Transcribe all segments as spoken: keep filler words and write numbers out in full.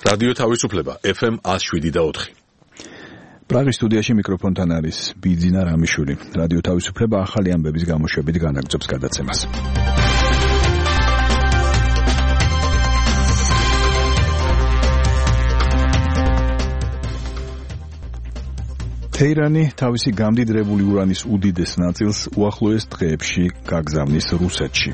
რადიო თავისუფლება ეფ ემ one oh seven და four. პრაღის სტუდიაში მიკროფონთან არის ბიძინა რამიშვილი. რადიო თავისუფლება ახალი ამბების გამოშვებით განაგრძობს გადაცემას. თეირანი თავისი გამდიდრებული ურანის უდიდეს ნაწილს უახლოეს დღეებში გაგზავნის რუსეთში.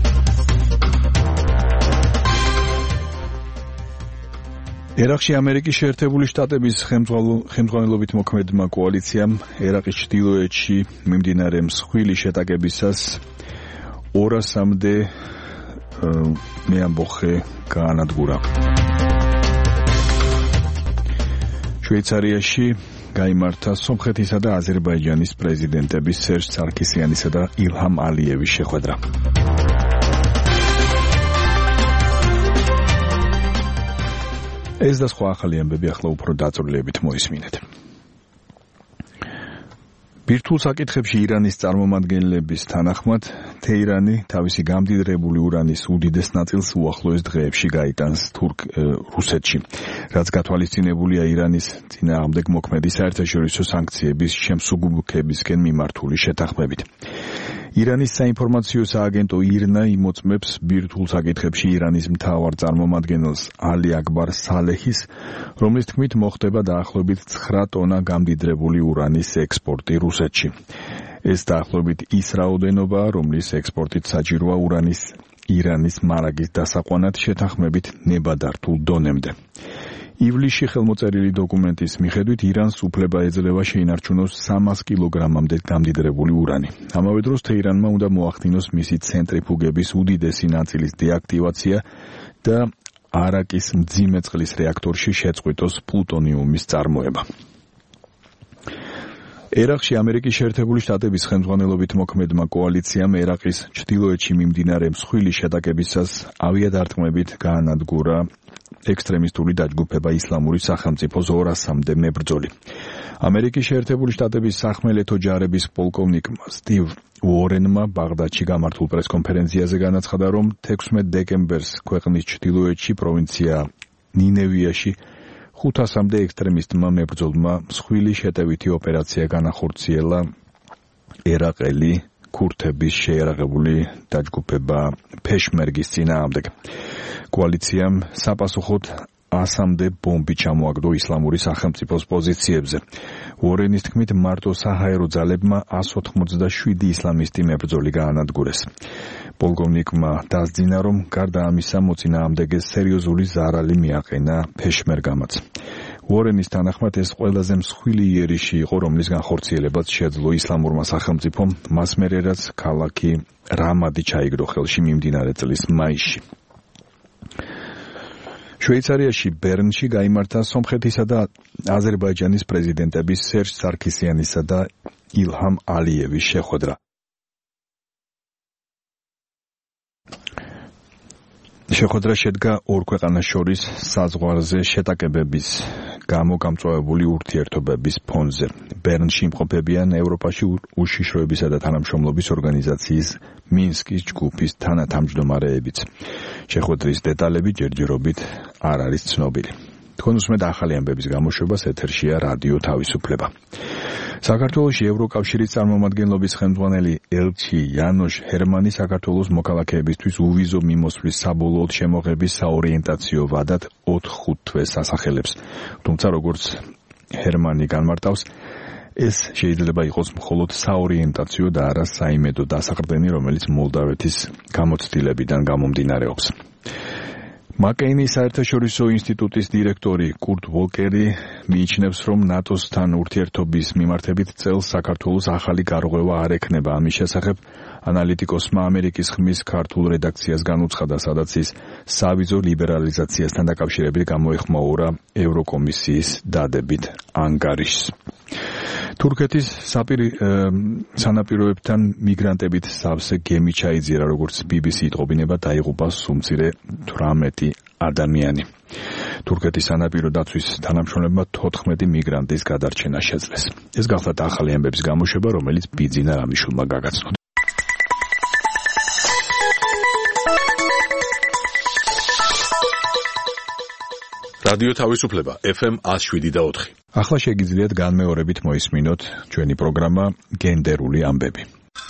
ერაყში ამერიკის შეერთებული შტატების ხელმძღვანელობით მოქმედმა კოალიციამ ერაყის ჩრდილოეთში მიმდინარე მსხვილი შეტაკებისას ორასამდე მეამბოხე გაანადგურა. შვეიცარიაში გაიმართა სომხეთისა და აზერბაიჯანის პრეზიდენტების სერჟ სარქისიანისა და ილჰამ ალიევის შეხვედრა. ეს და სხვა ახალი ამბები ახლა უფრო დაწვრილებით მოისმინეთ. ბირთვულ საკითხებში ირანის წარმომადგენლების თანახმად თეირანი თავისი გამდიდრებული ურანის უდიდეს ნაწილს უახლოეს დღეებში გაიტანს თურქ რუსეთში, რაც გათვალისწინებულია ირანის წინააღმდეგ მოქმედი საერთაშორისო სანქციების შემსუბუქებისკენ მიმართული შეთანხმებით. ირანის საინფორმაციო სააგენტო ირნა იმოწმებს ბირთვულ საკითხებში ირანის მთავარ წარმომადგენელს ალი აკბარ სალეჰის, რომლის თქმით მოხდება დაახლოებით nine ტონა გამდიდრებული ურანის ექსპორტი რუსეთში. ეს დაახლოებით ის რაოდენობაა, რომლის ექსპორტით საჭიროა ურანის ირანის მარაგის დასაყვანად შეთანხმებით ნებადართულ დონემდე. ივლისში ხელმოწერილი დოკუმენტის მიხედვით ირანს უფლება ეძლევა შეინარჩუნოს three hundred კილოგრამამდე გამდიდრებული ურანი. ამავე დროს თეირანმა უნდა მოახდინოს მისი ცენტრიფუგების უდიდესი ნაწილის დეაქტივაცია და არაკის მძიმე წყლის რეაქტორში შეწყვიტოს პლუტონიუმის წარმოება. ერაყში ამერიკის შეერთებული შტატების ხელმძღვანელობით მოქმედმა კოალიციამ ერაყის ჩრდილოეთში მიმდინარე მსხვილი შეტაკებისას ავიადარტყმებით გაანადგურა ექსტრემისტული დაჯგუფება ისლამური სახელმწიფოს ორასამდე მებრძოლი. ამერიკის შეერთებული შტატების სახმელეთო ჯარების პოლკოვნიკმა სტივ უორენმა ბაღდადში გამართულ პრესკონფერენციაზე განაცხადა, რომ თექვსმეტ დეკემბერს ქვეყნის ჩრდილოეთში პროვინცია ნინევიაში ხუთასამდე ექსტრემისტმა მებრძოლმა მსხვილი შეტევითი ოპერაცია განახორციელა ერაყელი ქურთების შეიარაღებული დაჯგუფება ფეშმერგის წინააღმდეგ. კოალიციამ საპასუხოდ ასამდე ბომბი ჩამოაგდო ისლამური სახელმწიფოს პოზიციებზე. უორენის თქმით, მარტო საჰაერო ძალებმა one eighty-seven ისლამისტი მებრძოლი გაანადგურეს. პოლკოვნიკმა დასძინა, რომ გარდა ამისა მოწინააღმდეგეს სერიოზული ზარალი მიაყენა ფეშმერგამაც. უორენის თანახმად ეს ყველაზე მსხვილი იერიში იყო, რომლის განხორციელებაც შეძლო ისლამურმა სახელმწიფომ, მას მერე რაც ქალაქი რამადი ჩაიგდო ხელში მიმდინარე წლის მაისში. შვეიცარიაში ბერნში გაიმართა სომხეთისა და აზერბაიჯანის პრეზიდენტების სერჟ სარქისიანისა და ილჰამ ალიევის შეხვედრა. შეხვედრა შედგა ორ ქვეყანას შორის საზღვარზე შეტაკებების გამო გამწვავებული ურთიერთობების ფონზე. ბერნში იმყოფებიან ევროპაში უშიშროებისა და თანამშრომლობის ორგანიზაციის მინსკის ჯგუფის თანათავმჯდომარეებიც. შეხვედრის დეტალები ჯერჯერობით არ არის ცნობილი. თქვენ უსმენთ ახალი ამბების გამოშვებას, ეთერშია რადიო თავისუფლება. საქართველოში ევროკავშირის წარმომადგენლობის ხელმძღვანელი ელჩი იანოშ ჰერმანი საქართველოს მოქალაქეებისთვის უვიზო მიმოსვლის საბოლოოდ შემოღების საორიენტაციო ვადად ოთხ თვეს ასახელებს. თუმცა როგორც ჰერმანი განმარტავს, ეს შეიძლება იყოს მხოლოდ საორიენტაციო და არა საიმედო დასაყრდენი, რომელიც მოლდავეთის გამოცდილებიდან გამომდინარეობს. მაკეინის საერთაშორისო ინსტიტუტის დირექტორი კურტ ვოლკერი მიიჩნევს, რომ ნატოსთან ურთიერთობის მიმართებით წელს საქართველოს ახალი გარღვევა არ ექნება. ამის შესახებ ანალიტიკოსმა ამერიკის ხმის ქართულ რედაქციას განუცხადა, სადაც ის სავიზო ლიბერალიზაციასთან დაკავშირებით გამოეხმაურა ევროკომისიის დადებით ანგარიშს. თურქეთის სანაპიროებთან მიგრანტებით სავსე გემი ჩაიძირა, როგორც ბი ბი სი იტყობინება, დაიღუპა სუმცირე თვრამეტი ადამიანი. თურქეთის სანაპირო დაცვის თანამშრომლებმა თოთხმეტი მიგრანტის გადარჩენა შეძლეს. ეს გახლავთ ახალი ამბების გამოშვება, რომელიც ბიძინა რამიშვილმა გაგაცნოთ. რადიო თავისუფლება ეფ ემ one oh seven და four. ახლა შეგიძლიათ განმეორებით მოისმინოთ ჩვენი პროგრამა გენდერული ამბები.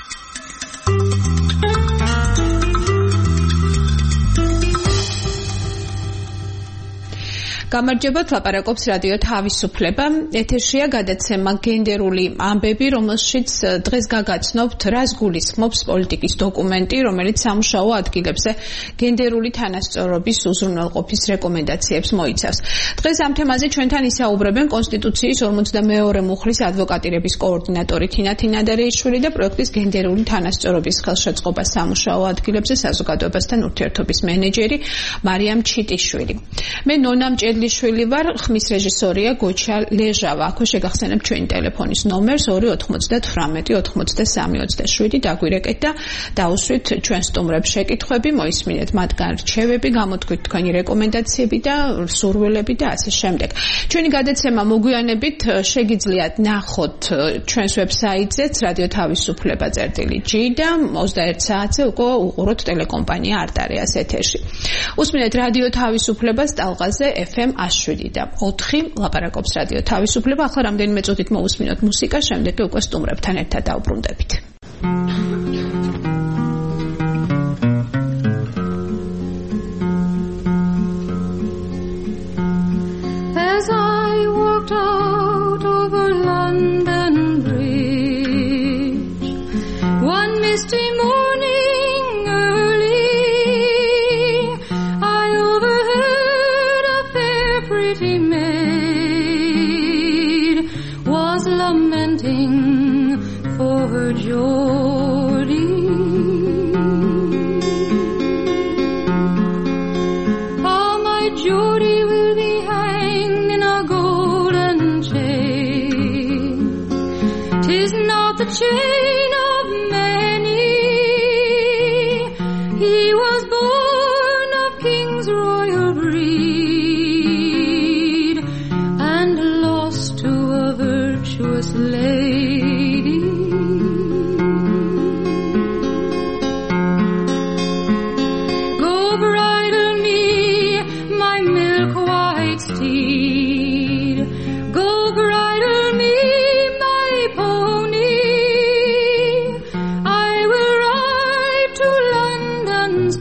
გამარჯობათ, ლაპარაკობს რადიო თავისუფლება. ეთერშია გადაცემა გენდერული ამბები, რომელშიც დღეს გაგაცნობთ, რას გულისხმობს პოლიტიკის დოკუმენტი, რომელიც სამუშაო ადგილებზე გენდერული თანასწორობის უზრუნველყოფის რეკომენდაციებს მოიცავს. დღეს ამ თემაზე ჩვენთან ისაუბრებენ კონსტიტუციის ორმოცდამეორე მუხლის ადვოკატირების კოორდინატორი თინა თინადარეიშვილი და პროექტის გენდერული თანასწორობის ხელშეწყობა სამუშაო ადგილებზე საზოგადოებასთან ურთიერთობის მენეჯერი მარიამ ჩიტიშვილი. მე ნონა შვილი ვარ, ხმის რეჟისორია გოჩა ლეჟავა. აქვე შეგახსენებთ ჩვენი ტელეფონის ნომერს two ninety-nine ninety-three twenty-seven დაგვირეკეთ და დაუსვით ჩვენ სტუმრებს შეკითხვები, მოისმინეთ მათგან რჩევები, გამოთქვით თქვენი რეკომენდაციები და სურვილები და ასე შემდეგ. ჩვენი გადაცემა მოგვიანებით შეგიძლიათ ნახოთ ჩვენს ვებსაიტზე რადიო თავისუფლება წერტილი ჯი და twenty-one საათზე უკვე უყუროთ ტელეკომპანია არტარიას ეთერში. უსმინეთ რადიო თავისუფლებას ტალღაზე ეფ ემ one oh seven და four ლაპარაკობს რადიო თავისუფლება. ახლა რამდენიმე წუთით მოусმინოთ მუსიკა, შემდეგ უკვე სტუმრებთან ერთად დავბრუნდებით. As I walked out over London Bridge one misty morning early, I overheard a fair pretty maid was lamenting for her Geordie. Oh, my Geordie will be hanged in a golden chain. 'Tis not the chain of many. He was born of king's royal breed and lost to a virtuous lady. Go bridle me, my milk-white steed. Go bridle me, my pony. I will ride to London's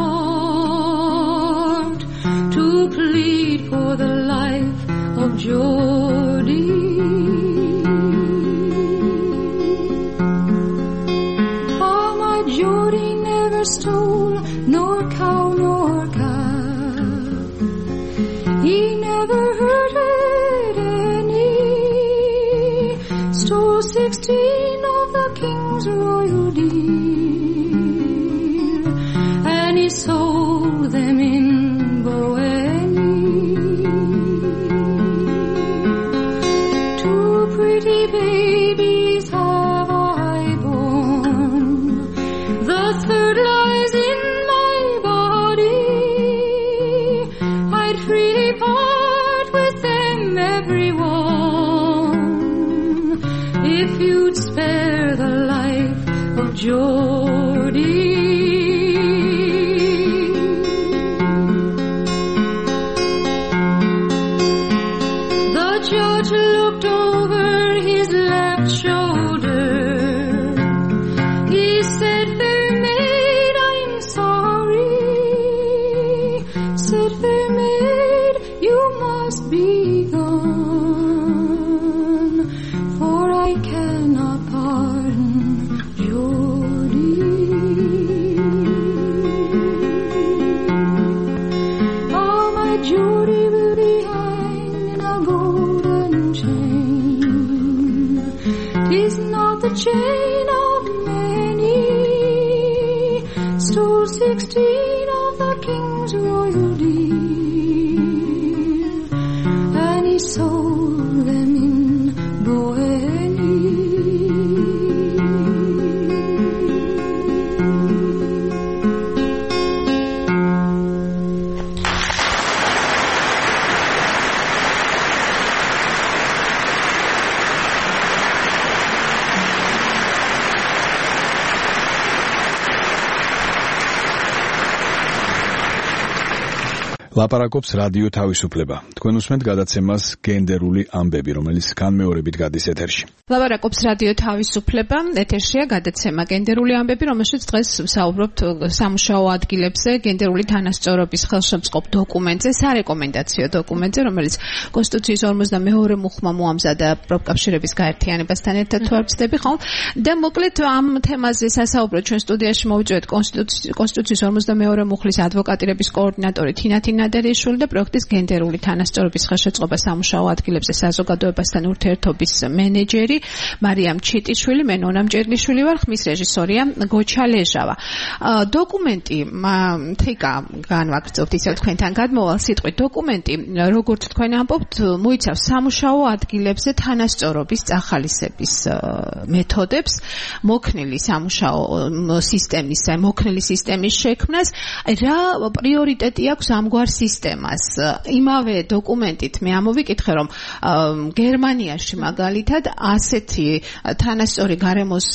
court to plead for the life of Geordie. Oh, my Geordie never stole nor cow nor calf. He never hurted any. Stole sixteen of the king's royal deer, and he sold them in Bohemia. Two pretty babies have I born. The third lies in my body. I'd freely part with them, everyone, if you'd spare the life of Geordie. The judge looked over his left shoulder. He said, fair maid, I'm sorry. Said, fair maid, you must be gone, for I cannot pardon Geordie. Oh, my Geordie will be hanged in a golden chain. 'Tis not the chain of many. Stole sixteen of the king's royal deer, and he sold them in Bohemia. ლაპარაკობს რადიო თავისუფლება. თქვენ უსმენთ გადაცემას გენდერული ამბები, რომელიც განმეორებით გადის ეთერში. ლაპარაკობს რადიო თავისუფლება, ეთერშია გადაცემა გენდერული ამბები, რომელშიც დღეს ვსაუბრობთ სამუშაო ადგილებზე გენდერული თანასწორობის ხელშემწყობ დოკუმენტზე, სარეკომენდაციო დოკუმენტზე, რომელიც კონსტიტუციის ორმოცდამეორე მუხმა მოამზადა პროფკავშირების გაერთიანებასთან ერთად თუ არ ვცდები, ხო? და მოკლედ ამ თემაზე სასაუბრო ჩვენ სტუდიაში მოვიწვევთ კონსტიტუციის ორმოცდამეორე მუხლის ადვოკატირების კოორდინატორი თინათინა დერიშვილი და პროექტის გენდერული თანასწორობის ხელშეწყობა სამუშაო ადგილებზე საზოგადოებასთან ურთიერთობის მენეჯერი მარიამ ჩიტიშვილი, მე ნონა მჭერლიშვილი ვარ, ხმის რეჟისორია გოჩა ლეჟავა. დოკუმენტი თიკა განვაგრძობთ ისევ თქვენთან გადმოვალ სიტყვით დოკუმენტი, როგორც თქვენ ამბობთ, მოიცავს სამუშაო ადგილებზე თანასწორობის წახალისების მეთოდებს, მოქნილი სამუშაო სისტემის, მოქნილი სისტემის შექმნას, რა პრიორიტეტი აქვს ამგვარ სისტემას. იმავე დოკუმენტით მე ამოვიკითხე, რომ გერმანიაში მაგალითად ასეთი თანასწორი გარემოს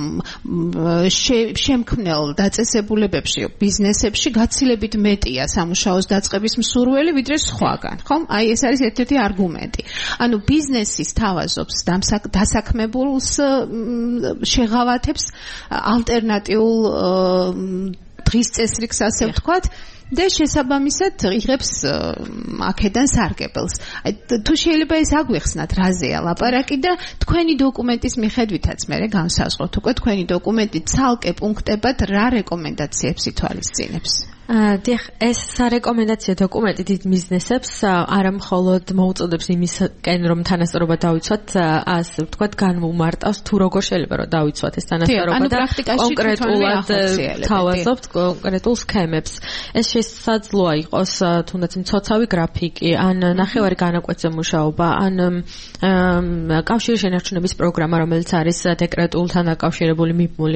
შემქმნელ დაწესებულებებში, ბიზნესებში გაცილებით მეტია სამუშაოს დაწყების მსურველი ვიდრე სხვაგან, ხო? აი ეს არის ერთ-ერთი არგუმენტი. ანუ ბიზნესის თავაზობს დასაქმებულს შეღავათებს ალტერნატიულ დღის წესრიგს, ასე ვთქვათ, და შესაბამისად იღებს აქედან სარგებელს. თუ შეიძლება ეს აგვიხსნათ, რაზეა ლაპარაკი და თქვენი დოკუმენტის მიხედვითაც მე განსაზღვროთ უკვე თქვენი დოკუმენტი ცალკე პუნქტებად რა რეკომენდაციებს ითვალისწინებს. დიახ, ეს სარეკომენდაციო დოკუმენტი დიდ ბიზნესებს არა მხოლოდ მოუწოდებს იმისკენ, რომ თანასწორობა დავიცვათ, ასე ვთქვათ, განმომარტავს თუ როგორ შეიძლება რომ დავიცვათ ეს თანასწორობა და კონკრეტულად თავაზობთ კონკრეტულ სქემებს. ეს შესაძლოა იყოს თუნდაც მცოცავი გრაფიკი, ან ნახევარი განაკვეთზე მუშაობა, ან კავშირის შენარჩუნების პროგრამა, რომელიც არის დეკრეტულთან დაკავშირებული მიბმული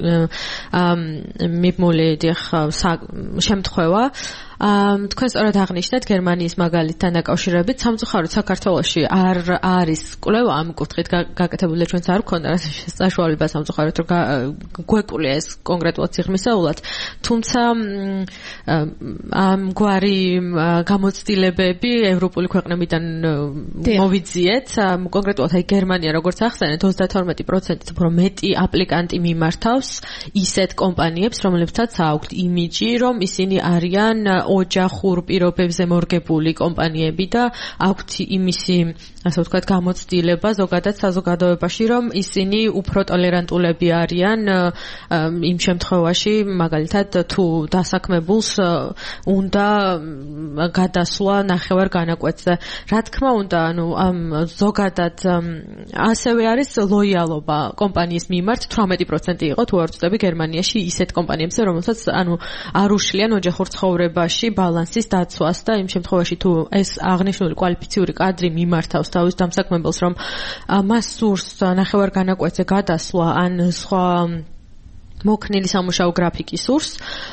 მიბმული დიახ შემთხვევა. თქვენ სწორად აღნიშნეთ გერმანიის მაგალითთან დაკავშირებით, სამწუხაროდ საქართველოში არ არის კვლევა ამ კუთხით გაკეთებული, ჩვენც არ გქონდა საშუალება სამწუხაროდ რომ გვეკვლია ეს კონკრეტულად სიღრმისეულად, თუმცა ამგვარი გამოცდილებები ევროპული ქვეყნებიდან მოვიძიეთ, კონკრეტულად აი გერმანია როგორც ახსენეთ, ოცდათორმეტი პროცენტით უფრო მეტი აპლიკანტი მიმართავს ისეთ კომპანიებს, რომლებსაც აქვთ იმიჯი, რომ ისინი არიან ოჯახურ პირობებზე მორგებული კომპანიები და აქვთ იმისი, ასე ვთქვათ, გამოცდილება ზოგადად საზოგადოებაში, რომ ისინი უფრო ტოლერანტულები არიან იმ შემთხვევაში, მაგალითად, თუ დასაქმებულს უნდა გადასვლა ნახევარ განაკვეთზე. რა თქმა უნდა, ანუ ამ ზოგადად ასევე არის ლოიალობა კომპანიის მიმართ, თვრამეტი პროცენტი იყო, თუ არ ვცდები, გერმანიაში ისეთ კომპანიებზე, რომელსაც ანუ არ უშლიან ოჯახურ ცხოვრებაში ბალანსის დაცვას და იმ შემთხვევაში თუ ეს აღნიშნული კვალიფიციური კადრი მიმართავს თავის დამსაქმებელს, რომ მას სურს ნახევარ განაკვეთზე გადასვლა ან სხვა მოქნილი სამუშაო გრაფიკი სურს,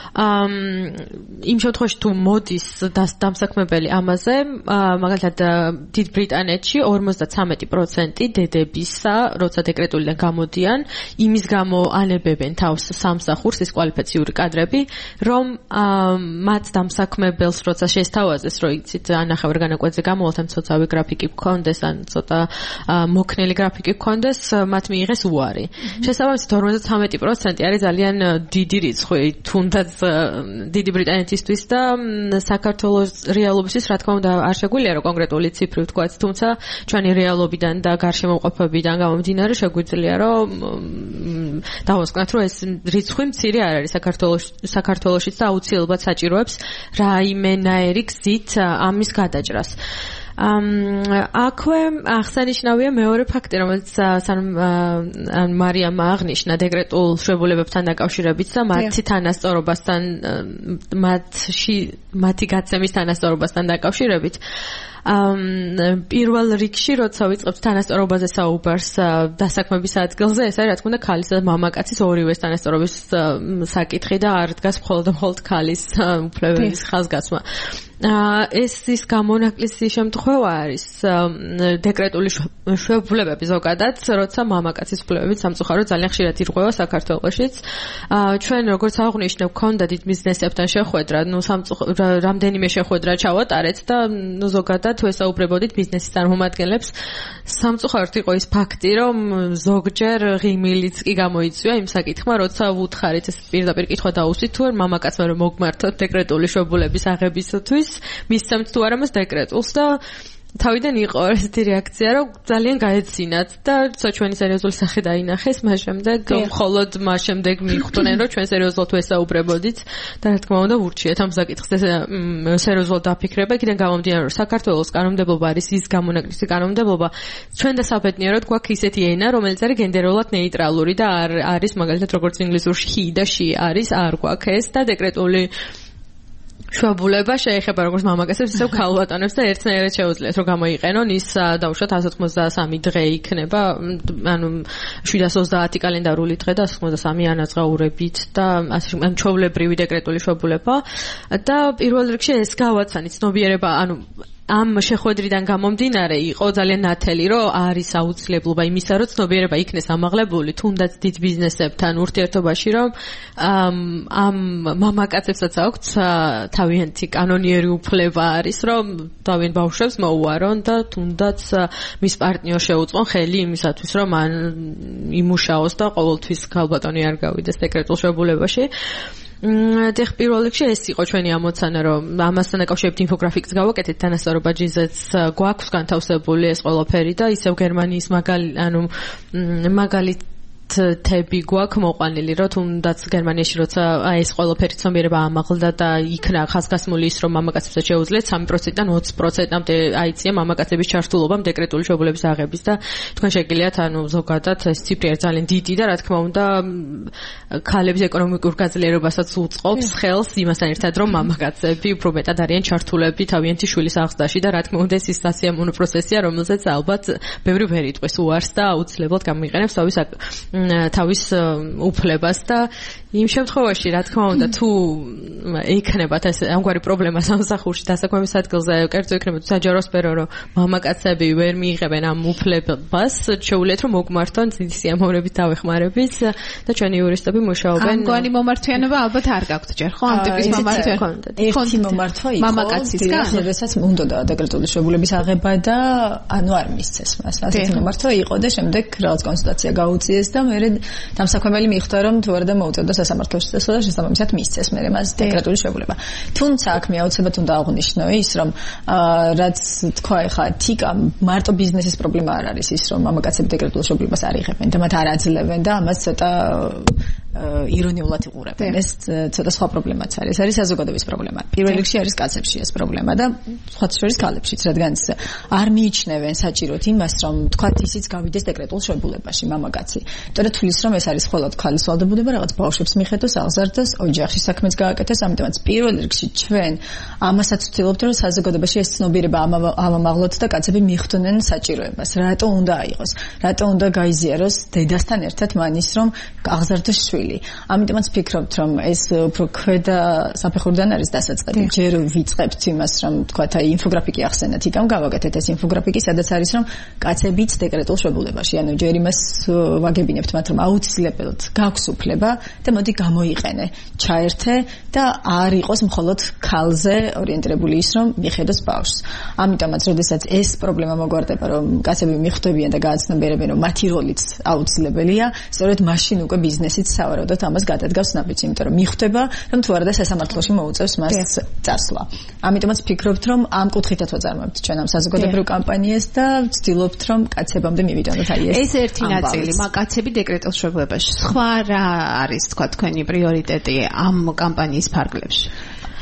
იმ შემთხვევაში თუ მოდის დამსაქმებელი ამაზე, მაგალითად დიდ ბრიტანეთში ორმოცდათრამეტი პროცენტი დედებისა, როცა დეკრეტულიდან გამოდიან, იმის გამო ანებებენ თავს სამსახურს ის კვალიფიციური კადრები, რომ მათ დამსაქმებელს როცა შესთავაზეს, რომ იცით ნახევარ განაკვეთზე გამოვალთ, ან ცოტავი გრაფიკი გქონდეს, ან ცოტა მოქნილი გრაფიკი გქონდეს, მათ მიიღეს უარი. შესაბამისად ორმოცდათრამეტი პროცენტი არის ძალიან დიდი რიცხვი, თუნდაც დიდი ბრიტანეთისთვის და საქართველოს რეალობისთვის, რა თქმა უნდა, არ შეგვიძლია რომ კონკრეტული ციფრი ვთქვათ, თუმცა ჩვენი რეალობიდან და გარშემოყოფებიდან გამომდინარე შეგვიძლია რომ დავასკვნათ, რომ ეს რიცხვი მცირე არ არის საქართველოში, საქართველოშიც და აუცილებლად საჭიროებს რაიმენაერი გზით ამის გადაჭრას. აქვე აღსანიშნავია მეორე ფაქტი, რომელიც მარიამ აღნიშნა დეკრეტულ შვებულებებთან დაკავშირებით და მათი თანასწორობასთან, მათში მათი გაცემის თანასწორობასთან დაკავშირებით. პირველ რიგში როცა ვიწყებთ თანასწორობაზე საუბარს დასაქმების ადგილზე, ეს არის რა თქმა უნდა ქალისა და მამაკაცის ორივეს თანასწორობის საკითხი და არ დგას მხოლოდ მხოლოდ ქალის უფლებების ხაზგასმა. ეს ის გამონაკლისი შემთხვევა არის დეკრეტული შვებულებები ზოგადად, როცა მამაკაცის უფლებები სამწუხაროდ ძალიან ხშირად ირღვევა საქართველოშიც. ჩვენ როგორც აღვნიშნე, გვქონდა დიდ ბიზნესებთან შეხვედრა, ნუ რამდენიმე შეხვედრა ჩავატარეთ და ნუ ზოგადად თუ ესაუბრებოდით ბიზნესის წარმომადგენლებს, სამწუხაროდ იყო ის ფაქტი, რომ ზოგჯერ ღიმილიც კი გამოიწვია იმ საკითხმა, როცა ვუთხარით ეს პირდაპირ კითხვა დაუსვით თუ მამაკაცმა რომ მოგმართოთ დეკრეტული შვებულების აღებისთვის მისცემთ თუ არა მას დეკრეტულს და თავიდან იყო ესეთი რეაქცია, რომ ძალიან გაეცინათ და როცა ჩვენი სერიოზული სახე დაინახეს, მას შემდეგ მხოლოდ მას შემდეგ მიხვდნენ, რომ ჩვენ სერიოზულად თუ ესაუბრებოდით და რა თქმა უნდა ვურჩიეთ ამ საკითხს სერიოზულად დაფიქრება, იქიდან გამომდინარე, რომ საქართველოს კანონმდებლობა არის ის გამონაკლისი კანონმდებლობა, ჩვენ და საბედნიეროდ გვაქვს ისეთი ენა, რომელიც არის გენდერულად ნეიტრალური და არ არის მაგალითად როგორც ინგლისურში he და she არის, არ გვაქვს ეს და დეკრეტული შვაბულება შეეხება როგორც მამაკაცებს, ისე ქალბატონებს და ერთნაირად შეუძლიათ რომ გამოიყენონ ის დაუშვათ εκατს ოცდაათი დღე იქნება, ანუ შვიდას ოცდაათი კალენდარული დღე და εκατს ოცდაათი ანაზღაურებით და ამ ჩვეულებრივი დეკრეტული შვაბულება და პირველ რიგში ეს გავაცანი ცნობიერება, ანუ ამ შეხვედრიდან გამომდინარე იყო ძალიან ნათელი, რომ არის აუცილებლობა იმისა, რომ ცნობიერება იქნეს ამაღლებული, თუნდაც დიდ ბიზნესებთან ურთიერთობაში, რომ ამ მამაკაცებსაც აქვთ თავიანთი კანონიერი უფლება არის, რომ თავიანთ ბავშვებს მოუარონ და თუნდაც მის პარტნიორს შეუწყონ ხელი იმისათვის, რომ მან იმუშაოს და ყოველთვის ქალბატონი არ გავიდეს დეკრეტულ შვებულებაში. დეხ პირველ რიგში ეს იყო ჩვენი ამოცანა, რომ ამასთან დაკავშირებით ინფოგრაფიკს გავაკეთეთ თანასწორობა ჯიზეც გვაქვს განთავსებული ეს ყველაფერი და ისევ გერმანიის მაგალი ანუ მაგალით თები გვაქვს მოყვანილი, რომ თუნდაც გერმანიაში როცა ეს ყველაფერი ცნობიერება ამაღლდა და იქნა ხაზგასმული ის, რომ მამაკაცებსაც შეუძლიათ სამი პროცენტიდან ოცი პროცენტამდე აიწია მამაკაცების ჩართულობამ დეკრეტული შვებულების აღების და თქვენ შეგიძლიათ ანუ ზოგადად ეს ციფრი არის ძალიან დიდი და რა თქმა უნდა ქალების ეკონომიკურ გაძლიერებასაც უწყობს ხელს იმასთან ერთად, რომ მამაკაცები უფრო მეტად არიან ჩართულები თავიანთი შვილის აღზრდაში და რა თქმა უნდა ეს ის სასიამოვნო პროცესია, რომელზეც ალბათ ბევრი ვერ იტყვის უარს და აუცილებლად გამოიყენებს თავის თავის უფლებას და იმ შემთხვევაში რა თქმა უნდა თუ იქნებათ ეს ამგვარი პრობლემა სამსახურში დასაქმების ადგილზე კერძო იქნება საჯარო სფერო რომ მამაკაცები ვერ მიიღებენ ამ უფლებას შეუძლიათ რომ მოგმართონ დიდი სიამოვნებით დავეხმარებით და ჩვენი იურისტები მუშაობენ ამგვარი მომართვიანობა ალბათ არ გაქვთ ჯერ ხო ამ ტიპის მომართვიანობა ერთი მომართვა იყო მამაკაცისგან როდესაც უნდა დეკრეტული შვებულების აღება და ანუ არ მისცეს მას ასეთი მომართვა იყო და შემდეგ რაღაც კონსულტაცია გაუწიეს და მე დამსაქმებელი მიხვდა რომ თუ არ და მოუწევდა სასამართლოში და სულ შესაბამისად მისცეს მე მას დეკრეტული შვებულება. თუმცა აქ მე აუცილებლად უნდა აღვნიშნო ის რომ რაც თქვა ეხა თიკა მარტო ბიზნესის პრობლემა არ არის ის რომ მამაკაცები დეკრეტულ შვებულებას არ იღებენ და მათ არ აძლევენ და ამას ცოტა ირონიულად იყურებენ. ეს ცოტა სხვა პრობლემაც არის. არის საზოგადოების პრობლემა. პირველ რიგში არის კაცებში ეს პრობლემა და სხვა შორის ქალებშიც, რადგან არ მიიჩნევენ საჭიროდ იმას, რომ თქვათ ისიც გავიდეს დეკრეტულ შვებულებაში მამაკაცი. თორე თulis რომ ეს არის მხოლოდ ქალის ვალდებულება, რაღაც ბავშვებს მიხედოს, აღზარდოს, ოჯახში საქმეც გააკეთოს, ამიტომაც პირველ რიგში ჩვენ ამასაც ვცდილობთ, რომ საზოგადოებაში ეს ცნობიერება ამამაღლოთ და კაცები მიხვდნენ საჭიროებას. რატო უნდა აიღოს? რატო უნდა გაიზიაროს დედასთან ერთად მანის რომ აღზარდოს შვილი? ამიტომაც ვფიქრობთ, რომ ეს უფრო ქვედა საფეხურიდან არის დასაწყები. ჯერ ვიწყებთ იმას, რომ თქვათ აი ინფოგრაფიკი ახსენეთ, იქამ გავაკეთეთ ეს ინფოგრაფიკი, სადაც არის რომ კაცებიც დეკრეტულ შვებულებაში, ანუ ჯერ იმას ვაგებინებთ მათ, რომ აუცილებლად გაქვს უფლება და მოდი გამოიყენე, ჩაერთე და არ იყოს მხოლოდ ქალზე ორიენტირებული ის, რომ მიხედოს ბავშვს. ამიტომაც, როდესაც ეს პრობლემა მოგვარდება, რომ კაცები მიხვდებიან და გააცნობიერებენ, რომ მათი როლიც აუცილებელია, სწორედ მაშინ უკვე ბიზნესიც სავარაუდოდ ამას გადადგავს ნაბიჯს, იმიტომ რომ მიხვდება, რომ თუ არა და სასამართლოში მოუწევს მას წასვლა. ამიტომაც ვფიქრობთ, რომ ამ კუთხითაც ვაწარმოებთ ჩვენ ამ საზოგადოებრივ კამპანიას და ვცდილობთ, რომ კაცებამდე მივიდოდეთ აი ეს. ეს ერთი ნაწილი, მაკაცები დეკრეტულ შვებულებაში. სხვა რა არის თქვა თქვენი პრიორიტეტი ამ კამპანიის ფარგლებში?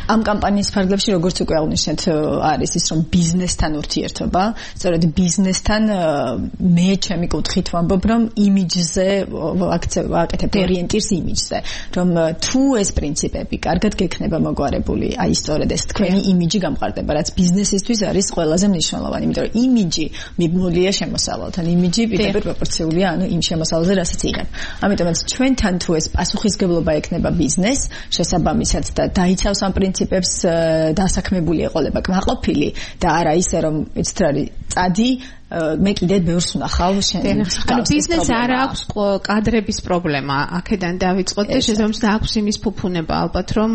ამ კამპანიის ფარგლებში როგორც უკვე აღნიშნეთ არის ის რომ ბიზნესთან ურთიერთობა, სწორედ ბიზნესთან მე ჩემი კუთხით ვამბობ რომ იმიჯზე ვაკეთებ ორიენტირს იმიჯზე, რომ თუ ეს პრინციპები კარგად გექნება მოგვარებული, აი სწორედ ეს თქვენი იმიჯი გამყარდება, რაც ბიზნესისთვის არის ყველაზე მნიშვნელოვანი, იმიტომ რომ იმიჯი მიბმულია შემოსავალთან, იმიჯი პირდაპირ პროპორციულია ანუ იმ შემოსავალზე, რასაც იღებ. ამიტომაც ჩვენთან თუ ეს პასუხისგებლობა ექნება ბიზნეს, შესაბამისად და დაიცავს ამ პრინციპებს დასაქმებული ეყოლება კმაყოფილი და არა ისე რომ იცით რა არის წადი მე კიდე ბევრს ვნახავ შენ. ანუ ბიზნეს არ აქვს კადრების პრობლემა. აქედან დავიწყოთ და შესაბამისად აქვს იმის ფუფუნება ალბათ რომ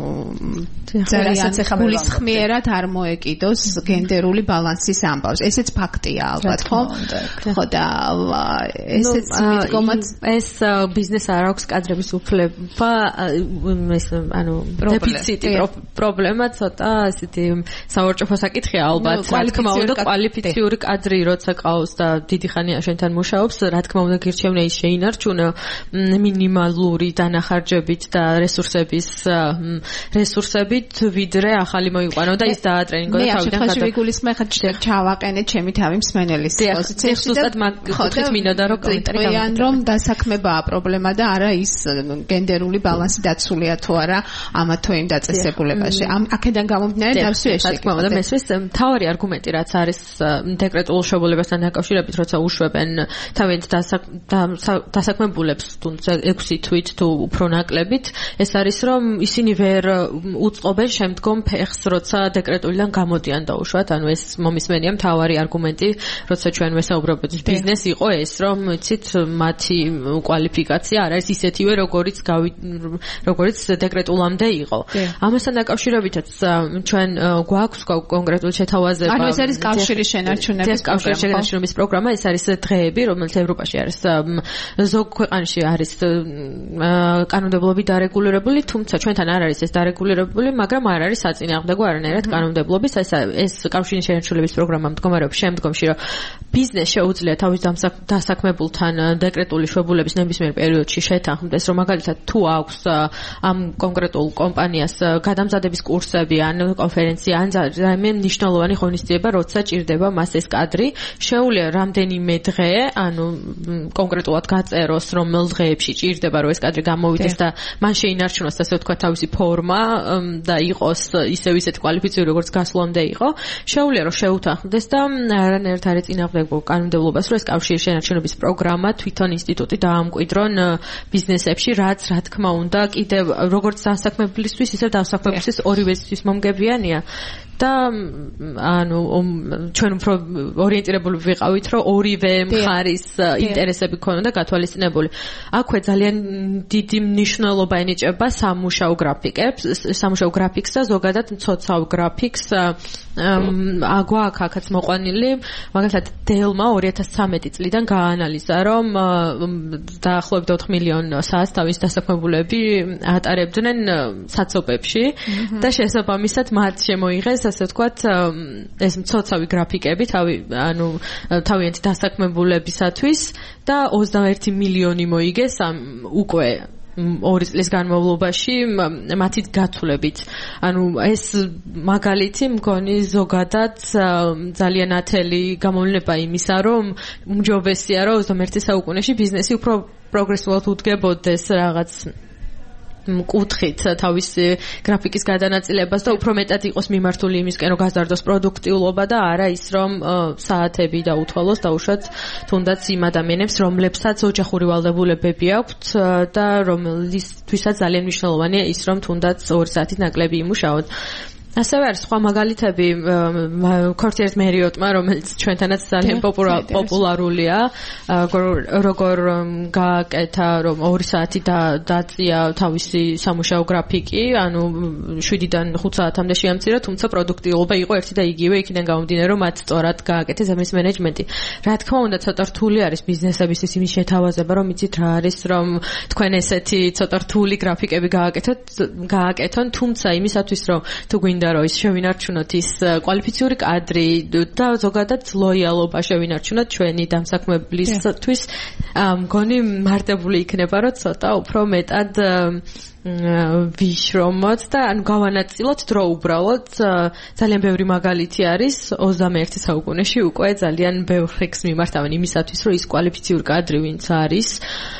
ძალიან გულისხმიერად არ მოეკიდოს გენდერული ბალანსის ამბავს. ესეც ფაქტია ალბათ, ხო? ხო და ესეც მიდგომაც ეს ბიზნეს არ აქვს კადრების უფლება, ეს ანუ დეფიციტი პრობლემა ცოტა ესეთი საوارჭოფო საკითხია ალბათ. რა თქმა უნდა კვალიფიციური კადრი როცა ყავს და დიდი ხანია შენთან მუშაობს, რა თქმა უნდა გირჩევნია ის შეინარჩუნა მინიმალური დანახარჯებით და რესურსების რესურსებით, ვიდრე ახალი მოიყვანო და ის დაატრენინგო და თავიდან გადა. მე ახლა შევიგულისხმე ხა ჩავაყენე ჩემი თავი მსმენელის პოზიციაში და ხოთით მინოდა რომ კომენტარი გავაკეთე. რომ დასაქმებაა პრობლემა და არა ის გენდერული ბალანსი დაცულია თუ არა ამა თუ იმ დაწესებულებაში. ამ აქედან გამომდინარე დავსვი ეს. რა თქმა უნდა მესვრის მთავარი არგუმენტი რაც არის დეკრეტულ მშობლებასთან დაკავშირებით, როცა უშვებენ თავიანთ დასაქმებულებს, თუნდაც ექვსი თვით თუ უფრო ნაკლებით, ეს არის რომ ისინი ვერ უწყობენ შემდგომ ფეხს, როცა დეკრეტულიდან გამოდიან დაუშვათ, ანუ ეს მომისმენია მთავარი არგუმენტი, როცა ჩვენ ვესაუბრობთ ბიზნეს იყო ეს, რომ იცით მათი კვალიფიკაცია არ არის ისეთივე, როგორიც როგორიც დეკრეტულამდე იყო. ამასთან დაკავშირებითაც ჩვენ გვაქვს კონკრეტული შეთავაზება. ანუ ეს არის კავშირის შენარჩუნების კავშირის შენარჩუნების პროგრამა, ეს არის დღეები, რომელიც ევროპაში არის ზოგ ქვეყანაში არის კანონმდებლობით დარეგულირებული, თუმცა ჩვენთან არ არის ეს დარეგულირებული, მაგრამ არ არის საწინააღმდეგო არანაირად კანონმდებლობის. ეს ეს კავშირის შენარჩუნების პროგრამა მდგომარეობს შემდგომში, რომ ბიზნეს შეუძლია თავის დასაქმებულთან დეკრეტული შვებულების ნებისმიერ პერიოდში შეთანხმდეს, რომ მაგალითად თუ აქვს ამ კონკრეტულ კომპანიას გადამზადების კურსები ან კონფერენცია ან რაიმე მნიშვნელოვანი ღონისძიება, როცა ჭირდება მას ეს კადრი, შეუძლია რამდენიმე დღე, ანუ კონკრეტულად გაწეროს, რომელ დღეებში ჭირდება, რომ ეს კადრი გამოვიდეს და მან შეინარჩუნოს, ასე ვთქვათ, თავისი ფორმა და იყოს ისევ ისეთი კვალიფიციური, როგორც გასვლამდე იყო. შეუძლია, რომ შეუთანხმდეს და არანაირად არ ეწინააღმდეგო კანონმდებლობას, რომ ეს კავშირის შენარჩუნების პროგრამა თვითონ ინსტიტუტი დაამკვიდრონ ბიზნესებში, რაც რა თქმა უნდა, კიდევ როგორც დასაქმებლისთვის, ისე დასაქმებლისთვის ორივესთვის მომგებიანია. და ანუ ჩვენ უფრო ორიენტირებული ვიყავით, რომ ორივე მხარის ინტერესები ქონოდა გათვალისწინებული. აქვე ძალიან დიდი მნიშვნელობა ენიჭება სამუშაო გრაფიკებს, სამუშაო გრაფიკს და ზოგადად მცოცავ გრაფიკს. აგვაქვს აქაც მოყვანილი, მაგალითად დელმა ორი ათას ცხრამეტი წლიდან გააანალიზა, რომ დაახლოებით ოთხ მილიონ საათს თავის დასაქმებულები ატარებდნენ საცობებში და შესაბამისად მათ შემოიღეს, ასე ვთქვათ, ეს მცოცავი გრაფიკები, თავი, ანუ თავიანთი დასაქმებულებისათვის და ოცდაერთი მილიონი მოიგეს უკვე ორი წლის განმავლობაში მათი გათვლებით. ანუ ეს მაგალითი მგონი ზოგადად ძალიან ათელი გამოვლინება იმისა, რომ უმჯობესია, რომ ოცდამეერთე საუკუნეში ბიზნესი უფრო პროგრესულად უდგებოდეს რაღაც კუთხით თავის გრაფიკის გადანაწილებას და უფრო მეტად იყოს მიმართული იმისკენ, რომ გაზარდოს პროდუქტიულობა და არა ის, რომ საათები დაუთვალოს დაუშვათ თუნდაც იმ ადამიანებს, რომლებსაც ოჯახური ვალდებულებები აქვთ და რომლისთვისაც ძალიან მნიშვნელოვანია ის, რომ თუნდაც ორი საათით ნაკლები იმუშაოთ. ასევე არის სხვა მაგალითები ქორტიერს მერიოტმა, რომელიც ჩვენთანაც ძალიან პოპულარულია, როგორ გააკეთა, რომ ორი საათი დაწია თავისი სამუშაო გრაფიკი, ანუ შვიდიდან ხუთ საათამდე შეამცირა, თუმცა პროდუქტიულობა იყო ერთი და იგივე, იქიდან გამომდინარე, რომ მათ სწორად გააკეთეს ამის მენეჯმენტი. რა თქმა უნდა, ცოტა რთული არის ბიზნესების იმის შეთავაზება, რომ იცით რა არის, რომ თქვენ ესეთი ცოტა რთული გრაფიკები გააკეთოთ, გააკეთონ, თუმცა იმისათვის, რომ თუ გვინდა რომ ის შევინარჩუნოთ ის კვალიფიციური კადრი და ზოგადად ლოიალობა შევინარჩუნოთ ჩვენი დამსაქმებლისთვის, მგონი მარტებული იქნება, რომ ცოტა უფრო მეტად ვიშრომოთ და ანუ გავანაწილოთ დრო უბრალოდ ძალიან ბევრი მაგალითი არის ოცდამეერთე საუკუნეში უკვე ძალიან ბევრ ხეკს მიმართავენ იმისათვის რომ ის კვალიფიციური კადრი ვინც არის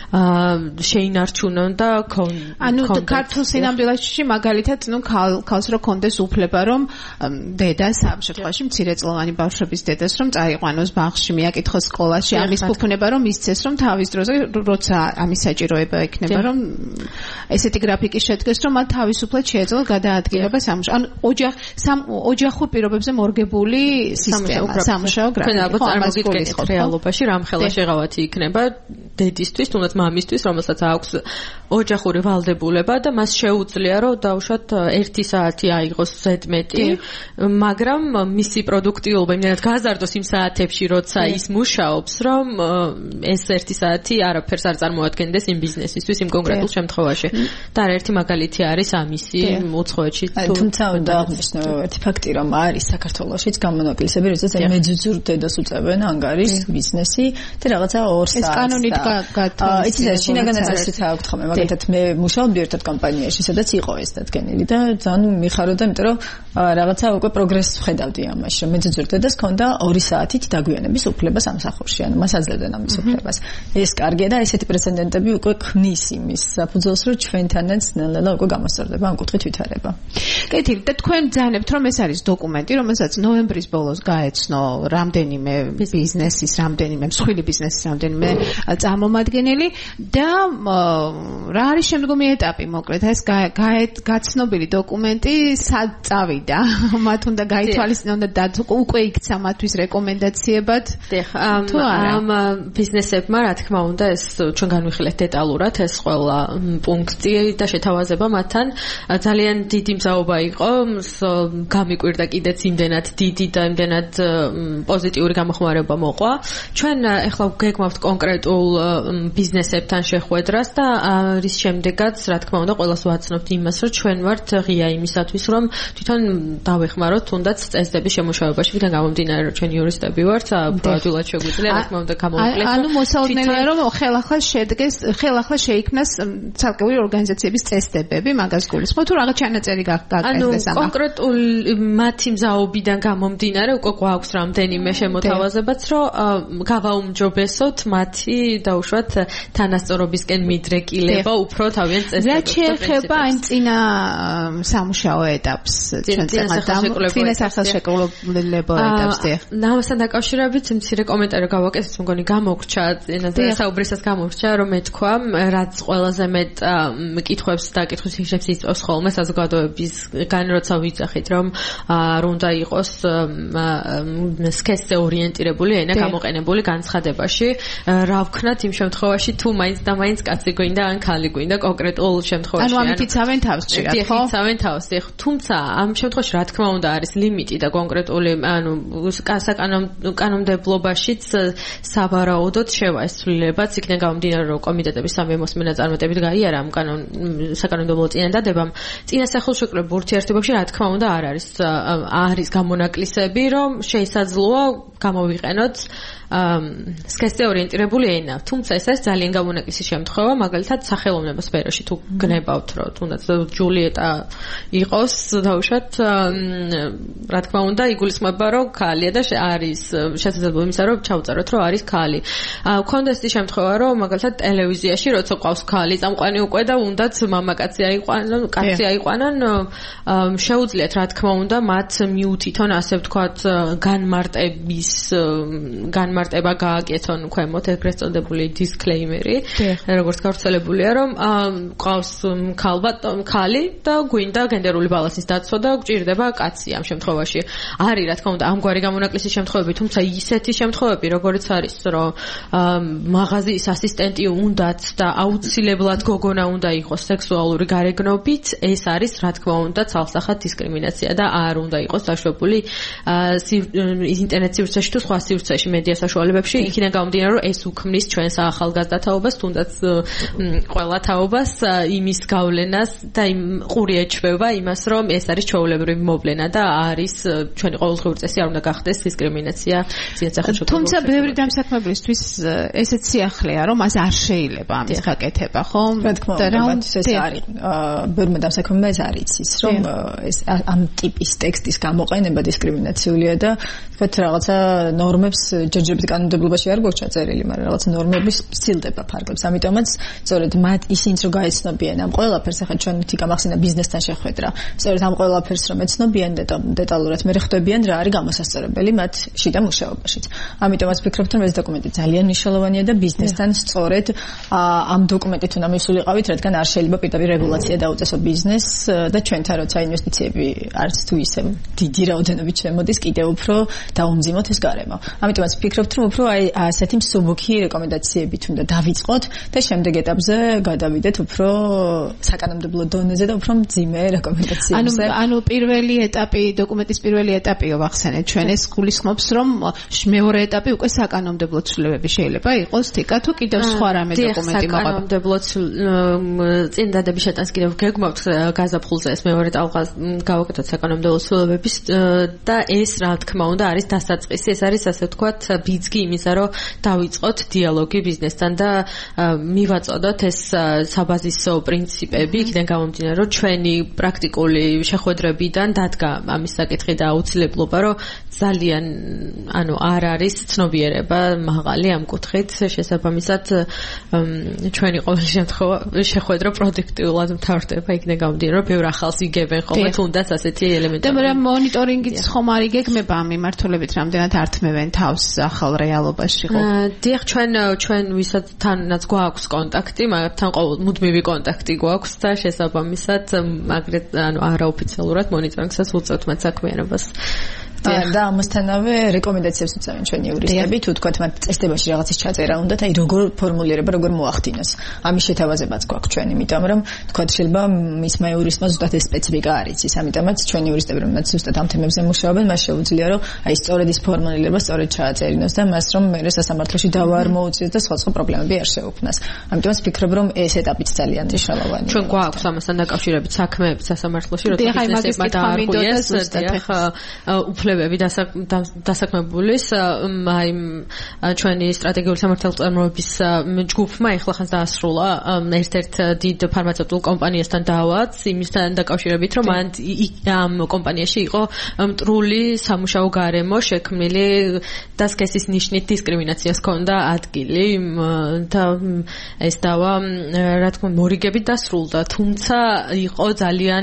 შეინარჩუნონ და ანუ ქართულ სინამდვილეში მაგალითად ნუ ქალს რო კონდეს უფლება რომ დედას ამ შემთხვევაში მცირეწლოვანი ბავშვების დედას რომ წაიყვანოს ბაღში მიაკითხოს სკოლაში ამის ფუფუნება რომ მისცეს რომ თავის დროზე როცა ამის საჭიროება ექნება რომ ესეთი გრაფიკი შედგეს რომ მათ თავისუფლად შეეძლო გადაადგილება სამუშაო ანუ ოჯახ სამ ოჯახურ პირობებზე მორგებული სისტემა სამუშაო გრაფიკი თქვენ ალბათ წარმოგიდგენთ რეალობაში რამხელა შეღავათი იქნება დედისთვის თუნდაც მამისთვის რომელსაც აქვს ოჯახური ვალდებულება და მას შეუძლია რომ დაუშვათ ერთი საათი აიღოს ზედმეტი მაგრამ მისი პროდუქტიულობა იმდენად გაზარდოს იმ საათებში როცა ის მუშაობს რომ ეს ერთი საათი არაფერს არ წარმოადგენდეს იმ ბიზნესისთვის იმ კონკრეტულ შემთხვევაში და ერთი მაგალითი არის ამისი უცხოეთში თუმცა უნდა აღნიშნო ერთი ფაქტი რომ არის საქართველოშიც გამონაკლისები როდესაც მეძუძურ დედას უწევენ ანგარის ბიზნესი და რაღაცა ორ საათს ეს კანონით გათავისუფლება იცით შინაგანად ესეც აქვთ ხოლმე მაგალითად მე მუშაობდი ერთად კომპანიაში სადაც იყო ეს დადგენილი და ძალიან მიხარობდა იმიტომ რომ რაღაცა უკვე პროგრესს ვხედავდი ამაში რომ მეძუძურ დედას ჰქონდა ორი საათით დაგვიანების უფლება სამსახურში ანუ მას აძლევდნენ ამის უფლებას ეს კარგია და ესეთი პრეცედენტები უკვე ქმნის იმის საფუძველს რომ ჩვენთანაც ნელ-ნელა უკვე გამოსწორდება ამ კუთხით ვითარება. კეთილი და თქვენ ძანებთ რომ ეს არის დოკუმენტი რომელსაც ნოემბრის ბოლოს გაეცნო რამდენიმე ბიზნესის რამდენიმე მსხვილი ბიზნესის რამდენიმე წარმომადგენელი და რა არის შემდგომი ეტაპი მოკლედ ეს გაცნობილი დოკუმენტი სად წავიდა მათ უნდა გაითვალისწინონ და უკვე იქცა მათთვის რეკომენდაციებად თუ არა ამ ბიზნესებმა რა თქმა უნდა ეს ჩვენ განვიხილეთ დეტალურად ეს ყველა პუნქტი და შეთავაზება მათთან ძალიან დიდი მზაობა იყო გამიკვირდა კიდეც იმდენად დიდი და იმდენად პოზიტიური გამოხმარება მოყვა ჩვენ ეხლა გეგმავთ კონკრეტულ ბიზნესებთან შეხვედრას და რის შემდეგაც რა თქმა უნდა ყველას ვაცნობთ იმას რომ ჩვენ ვართ ღია იმისათვის რომ თვითონ დავეხმაროთ თუნდაც წესდების შემუშავებაში ვიდან გამომდინარე რომ ჩვენ იურისტები ვართ პროდუქტულად შეგვიძლია რა თქმა უნდა გამოვიკლეთ ანუ მოსალოდნელია რომ ხელახლა შედგეს ხელახლა შეიქმნას ცალკეული ორგანიზაციების წესდებები მაგას გულისხმობ თუ რაღაც ჩანაწერი გაკეთდეს ამ კონკრეტულ მათი მზაობიდან გამომდინარე უკვე გვაქვს რამდენიმე შემოთავაზებაც რომ გავაუმჯობესოთ მათი დაუშვათ თანასწორობისკენ მიდრეკილება უფრო თავიანთ წესდებებს რა შეეხება այն წინა სამუშაო ეტაპს ჩვენ წინა სახელშეკრულებო ეტაპს ამასთან დაკავშირებით მცირე კომენტარი გავაკეთეთ მგონი გამოგრჩა ენაზე საუბრისას გამორჩა რომ ეთქვა რაც ყველაზე მეტ მკითხვებს და კითხვის ნიშნებს იწვევს ხოლმე საზოგადოებისგან როცა ვიცახით რომ არ უნდა იყოს სქესზე ორიენტირებული ენა გამოყენებული განცხადებაში რა ვქნათ იმ შემთხვევაში თუ მაინც და მაინც კაცი გვინდა ან ქალი გვინდა კონკრეტულ შემთხვევაში ანუ ამით იცავენ თავს ხშირად ხო იცავენ თავს თუმცა ამ შემთხვევაში რა თქმა უნდა არის ლიმიტი და კონკრეტული ანუ საკანონმდებლობაშიც სავარაუდოდ შევა ეს ცვლილებაც იქნება გამომდინარე რომ კომიტეტების სამი მოსმენა წარმატებით გაიარა ამ კანონ საკანონმდებლო წინადადებამ წინა სახელშეკრულებულ ურთიერთობებში რა თქმა უნდა არ არის არის გამონაკლისები რომ შესაძლოა გამოვიყენოთ სქესზე ორიენტირებული ენა. თუმცა ეს არის ძალიან გამონაკლისი შემთხვევა, მაგალითად სახელოვნებო სფეროში თუ გნებავთ, რომ თუნდაც ჯულიეტა იყოს, დაუშვათ, რა თქმა უნდა, იგულისხმება, რომ ქალია და არის შესაძლებლობა იმისა, რომ ჩავწეროთ, რომ არის ქალი. გქონდეს ის შემთხვევა, რომ მაგალითად ტელევიზიაში როცა ყავს ქალი წამყვანი უკვე და უნდაც მამაკაცი აიყვანონ, კაცი აიყვანონ, შეუძლიათ, რა თქმა უნდა, მათ მიუთითონ, ასე ვთქვათ, განმარტების განმარტება გააკეთონ ქვემოთ ეგრეთ წოდებული დისკლეიმერი, როგორც გავრცელებულია, რომ ყავს ქალი და გვინდა გენდერული ბალანსის დაცვა და გვჭირდება კაცი ამ შემთხვევაში. არის, რა თქმა უნდა, ამგვარი გამონაკლისის შემთხვევები, თუმცა ისეთი შემთხვევები, როგორც არის, რომ მაღაზიის ასისტენტი უნდათ და აუცილებლად გოგონა უნდა იყოს სექსუალური გარეგნობით, ეს არის, რა თქმა უნდა, ცალსახად დისკრიმინაცია და არ უნდა იყოს დაშვებული ინტერნეტ სივრცეში თუ სხვა სივრცეში მედია საშუალებებში, იქიდან გამომდინარე, რომ ეს უქმნის ჩვენ ჩვენს ახალგაზრდა თაობას, თუნდაც ყველა თაობას იმის გავლენას და იმ ყური ეჩვევა იმას, რომ ეს არის ჩვეულებრივი მოვლენა და არის ჩვენი ყოველდღიური წესი, არ უნდა გახდეს დისკრიმინაცია წინასახელმწიფო შეფასებაში. თუმცა ბევრი დამსაქმებლისთვის ესეც სიახლეა, რომ მას არ შეიძლება ამის გაკეთება, ხო? რა თქმა უნდა, ეს არის. ბევრმა დამსაქმებელმა ეს არის ის, რომ ეს ამ ტიპის ტექსტის გამოყენება დისკრიმინაციულია და თქვათ რაღაცა ნორმებს ჯერჯერობით კანონმდებლობაში არ გვაქვს ჩაწერილი, მაგრამ რაღაცა ნორმების სცილდება ფარგლებს. ამიტომაც სწორედ მათ ისინიც რომ გაეცნობიან ამ ყველაფერს, ახლა ჩვენ თიკა მახსენა ბიზნესთან შეხვედრა. სწორედ ამ ყველაფერს რომ ეცნობიან დეტალურად, მე ხვდებიან რა არის გამოსასწორებელი მათ შიდა მუშაობაშიც. ამიტომაც ვფიქრობთ, რომ ეს დოკუმენტი ძალიან მნიშვნელოვანია და ბიზნესთან სწორედ ამ დოკუმენტით უნდა მივსულიყავით, რადგან არ შეიძლება პირდაპირ რეგულაცია დაუწესო ბიზნესს და ჩვენთან როცა ინვესტიციები არც თუ ისე დიდი რაოდენობით შემოდის, კიდევ უფრო დაუმძიმოთ ეს გარემო. ამიტომაც ვფიქრობთ, რომ უფრო აი ასეთი მსუბუქი რეკომენდაციებით უნდა დავიწყოთ და შემდეგ ეტაპზე გადავიდეთ უფრო საკანონმდებლო დონეზე და უფრო მძიმე რეკომენდაციებზე. ანუ ანუ პირველი ეტაპი, დოკუმენტის პირველი ეტაპიო ვახსენეთ ჩვენ, ეს გულისხმობს, რომ მეორე ეტაპი უკვე საკანონმდებლო ცვლილებები შეიძლება იყოს, თიკა თუ კიდევ სხვა რამე დოკუმენტი მოყვა. საკანონმდებლო წინდადების შეტანს კიდევ გეგმავთ გაზაფხულზე ეს მეორე ტალღა გავაკეთოთ საკანონმდებლო ცვლილებების და ეს რა თქმა უნდა არის დასაწყისი, ეს არის ასე ვთქვათ ბიძგი იმისა, რომ დავიწყოთ დიალოგი ბიზნესთან და მივაწოდოთ ეს საბაზისო პრინციპები, იქიდან გამომდინარე, რომ ჩვენი პრაქტიკული შეხვედრებიდან დადგა ამის საკითხი და აუცილებლობა, რომ ძალიან ანუ არ არის ცნობიერება მაღალი ამ კუთხით, შესაბამისად ჩვენი ყოველ შემთხვევაში შეხვედრა პროდუქტიულად მთავრდება, იქიდან გამომდინარე, რომ ბევრ ახალს იგებენ ხოლმე თუნდაც ასეთი ელემენტები. და მაგრამ მონიტორინგიც ხომ არ იგეგმება ამ მიმართულებით, რამდენად ართმევენ თავს ახალ რეალობაში ხო? დიახ, ჩვენ ჩვენ ვისათანაც გვაქვს კონტაქტი, მაგათთან ყოველ მუდმივი კონტაქტი გვაქვს და შესაბამისად აგრეთ ანუ არაოფიციალურად მონიტორინგსაც უწევთ მათ საქმიანობას. და ამასთანავე რეკომენდაციებს უწევენ ჩვენი იურისტები, თუ თქვათ მათ წესდებაში რაღაცის ჩაწერა უნდა და აი როგორ ფორმულირება, როგორ მოახდინოს. ამის შეთავაზებაც გვაქვს ჩვენ, იმიტომ რომ თქვათ შეიძლება მისმა იურისტმა ზუსტად ეს სპეციფიკა არის ის, ამიტომაც ჩვენი იურისტები რომ ზუსტად ამ თემებზე მუშაობენ, მას შეუძლია რომ აი სწორედ ის ფორმულირება სწორედ ჩააწერინოს და მას რომ მე სასამართლოში დავა არ მოუწიოს და სხვა სხვა პრობლემები არ შეუქმნას. ამიტომაც ვფიქრობ რომ ეს ეტაპიც ძალიან მნიშვნელოვანია. ჩვენ გვაქვს ამასთან დაკავშირებით საქმეები სასამართლოში, როცა ბიზნესებმა დაარღვიეს, დიახ, უფლებები დასაქმებულის აი ჩვენი სტრატეგიული სამართალწარმოების ჯგუფმა ეხლახანს დაასრულა ერთ-ერთ დიდ ფარმაცევტულ კომპანიასთან დავაც იმისთან დაკავშირებით, რომ ამ კომპანიაში იყო მტრული სამუშაო გარემო შექმნილი და სქესის ნიშნით დისკრიმინაციას ჰქონდა ადგილი და ეს დავა რა თქმა უნდა მორიგებით დასრულდა, თუმცა იყო ძალიან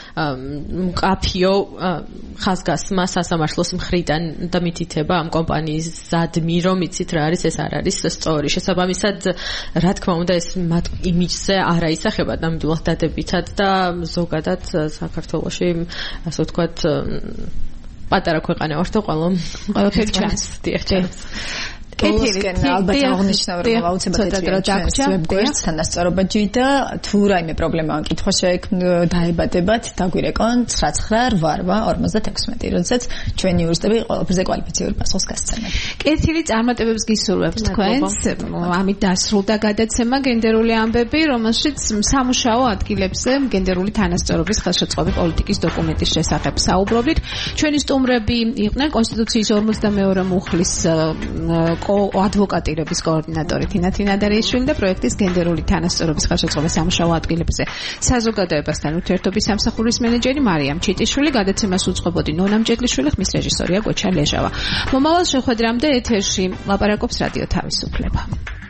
მკაფიო ხაზგასმა სასამართლოს მხრიდან და მითითება ამ კომპანიის ზადმი, რომ იცით რა არის, ეს არ არის სწორი. შესაბამისად, რა თქმა უნდა, ეს მათ იმიჯზე არ აისახება ნამდვილად დადებითად და ზოგადად საქართველოში, ასე ვთქვათ, პატარა ქვეყანა ვართ და ყველა ყველაფერი ჩანს. დიახ, ჩანს. კეთილით ალბათ აღნიშნავ რომ აუცილებლად ჩვენს ვებგვერდს თანასწორობაჯი და თუ რაიმე პრობლემა მკითხვა დაებადებათ, დაგვირეკონ ცხრა ცხრა რვა ორმოცდათექვსმეტი, როდესაც ჩვენი იურისტები ყველაფერზე კვალიფიციური პასუხს გასცემენ. კეთილი წარმატებებს გისურვებთ თქვენს. ამით დასრულდა გადაცემა გენდერული ამბები, რომელშიც სამუშაო ადგილებზე გენდერული თანასწორობის ხელშეწყობი პოლიტიკის დოკუმენტის შესახებ საუბრობდით. ჩვენი სტუმრები იყვნენ კონსტიტუციის ორმოცდამეორე მუხლის ადვოკატირების კოორდინატორი თინა თინადარიშვილი და პროექტის გენდერული თანასწორობის ხელშეწყობის სამუშაო ადგილებზე საზოგადოებასთან ურთიერთობის სამსახურის მენეჯერი მარიამ ჩიტიშვილი, გადაცემას უწყობოდი ნონა მჭედლიშვილი, ხმის რეჟისორია გოჩა ლეჟავა. მომავალ შეხვედრამდე ეთერში ლაპარაკობს რადიო თავისუფლება.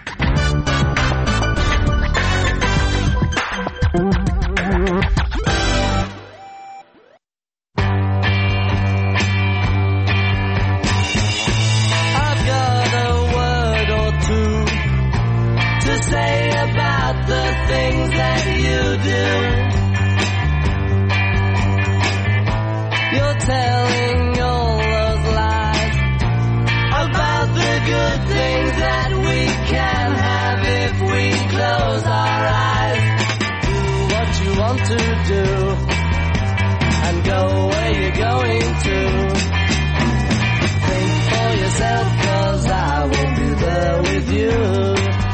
Say about the things that you do. You're telling all those lies about the good things that we can have if we close our eyes. Do what you want to do and go where you're going to. Think for yourself, 'cause I will be there with you.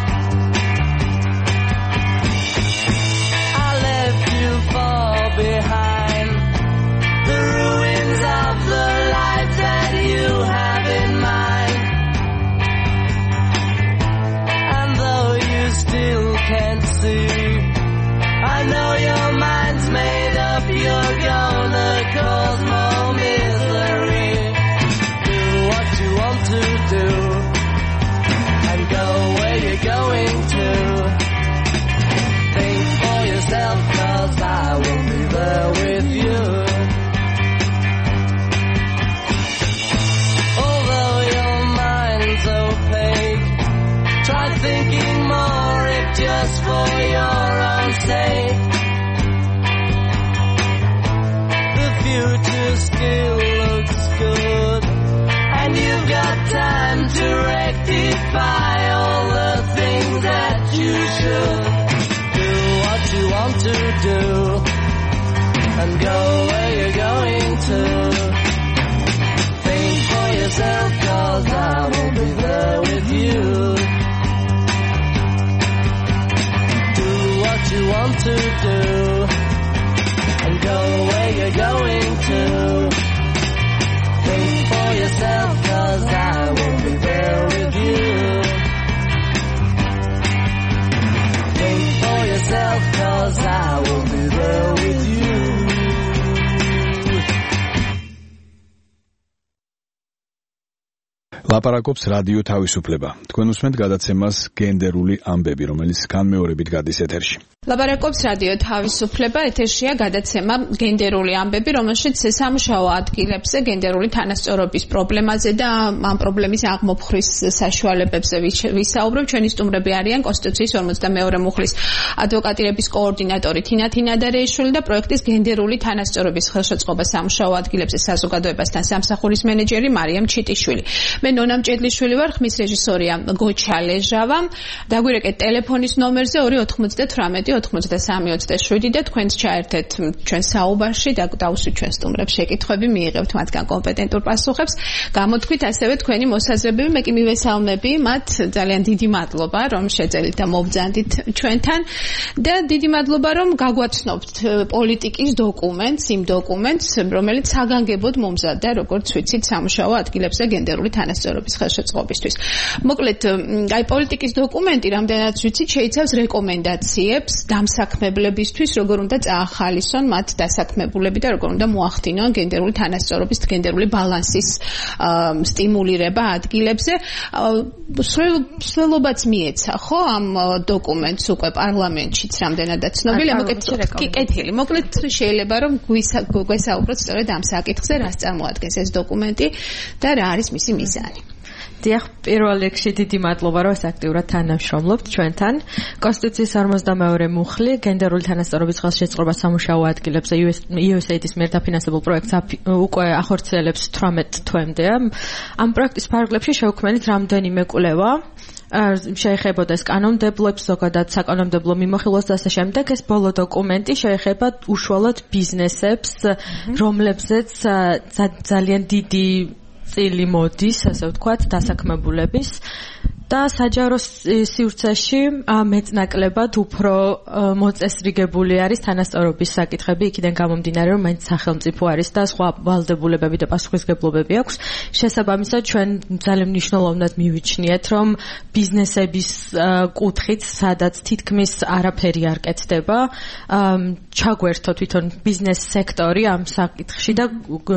still looks good. And you've got time to rectify all the things that you should. Do what you want to do and go where you're going to. Think for yourself, 'cause I will be there with you. Do what you want to do and go where you're going to. Think for yourself, 'cause I will be there with you. Think for yourself, 'cause I will be there with you. ლაპარაკობს რადიო თავისუფლება. თქვენ უსმენთ გადაცემას გენდერული ამბები, რომელიც განმეორებით გადის ეთერში. ლაპარაკობს რადიო თავისუფლება, ეთერშია გადაცემა გენდერული ამბები, რომელშიც სამუშაო ადგილებზე გენდერული თანასწორობის პრობლემაზე და ამ პრობლემის აღმოფხრის საშუალებებზე ვისაუბრებ. ჩვენი სტუმრები არიან კონსტიტუციის ორმოცდამეორე მუხლის ადვოკატირების კოორდინატორი თინა თინადარეიშვილი და პროექტის გენდერული თანასწორობის ხელშეწყობა სამუშაო ადგილებზე საზოგადოებასთან სამსახურის მენეჯერი მარიამ ჩიტიშვილი. მე ნონა მჭედლიშვილი ვარ, ხმის რეჟისორია გოჩა ლეჟავა. დაგვირეკეთ ტელეფონის ნომერზე ორი ოთხმოცდათვრამეტი ოცდასამი ოცდაშვიდი და თქვენს ჩაერთეთ ჩვენ საუბარში და დავუსვით ჩვენ სტუმრებს შეკითხვები, მიიღებთ მათგან კომპეტენტურ პასუხებს. გამოთქვით ასევე თქვენი მოსაზრებები, მე კი მივესალმები მათ. ძალიან დიდი მადლობა, რომ შეძელით და მობრძანდით ჩვენთან და დიდი მადლობა, რომ გაგვაცნობთ პოლიტიკის დოკუმენტს, იმ დოკუმენტს, რომელიც საგანგებოდ მომზადდა, როგორც ვიცით, სამუშაო ადგილებზე გენდერული თანასწორობის ხელშეწყობისთვის. მოკლედ, აი პოლიტიკის დოკუმენტი, რამდენად ვიცით, შეიცავს რეკომენდაციებს დამსაქმებლებისთვის, როგორ უნდა წაახალისონ მათ დასაქმებულები და როგორ უნდა მოახდინონ გენდერული თანასწორობის, გენდერული ბალანსის სტიმულირება ადგილებზე. სველობაც მიეცა, ხო, ამ დოკუმენტს უკვე პარლამენტშიც რამდენადაც ცნობილია, მოკლედ კი კეთილი. მოკლედ შეიძლება რომ გვესაუბროთ სწორედ ამ საკითხზე, რას წარმოადგენს ეს დოკუმენტი და რა არის მისი მიზანი. დიახ, პირველ რიგში დიდი მადლობა, რომ აქტიურად თანამშრომლობთ ჩვენთან. კონსტიტუციის ორმოცდამეორე მუხლი გენდერული თანასწორობის ხელშეწყობა სამუშაო ადგილებზე იუ ეს ეიდის მიერ დაფინანსებულ პროექტს უკვე ახორციელებს თვრამეტ თვემდე. ამ პროექტის ფარგლებში შევქმნით რამდენიმე კვლევა. შეეხებოდა ეს კანონმდებლობს, ზოგადად საკანონმდებლო მიმოხილვას და ასე შემდეგ. ეს ბოლო დოკუმენტი შეეხება უშუალოდ ბიზნესებს, რომლებზეც ძალიან დიდი წილი მოდის, ასე ვთქვათ, დასაქმებულების და საჯარო სივრცეში მეწნაკლებად უფრო მოწესრიგებული არის თანასწორობის საკითხები, იქიდან გამომდინარე, რომ მაინც სახელმწიფო არის და სხვა ვალდებულებები და პასუხისმგებლობები აქვს. შესაბამისად, ჩვენ ძალიან მნიშვნელოვნად მივიჩნიეთ, რომ ბიზნესების კუთხით, სადაც თითქმის არაფერი არ კეთდება, ჩაგვერთო თვითონ ბიზნეს სექტორი ამ საკითხში და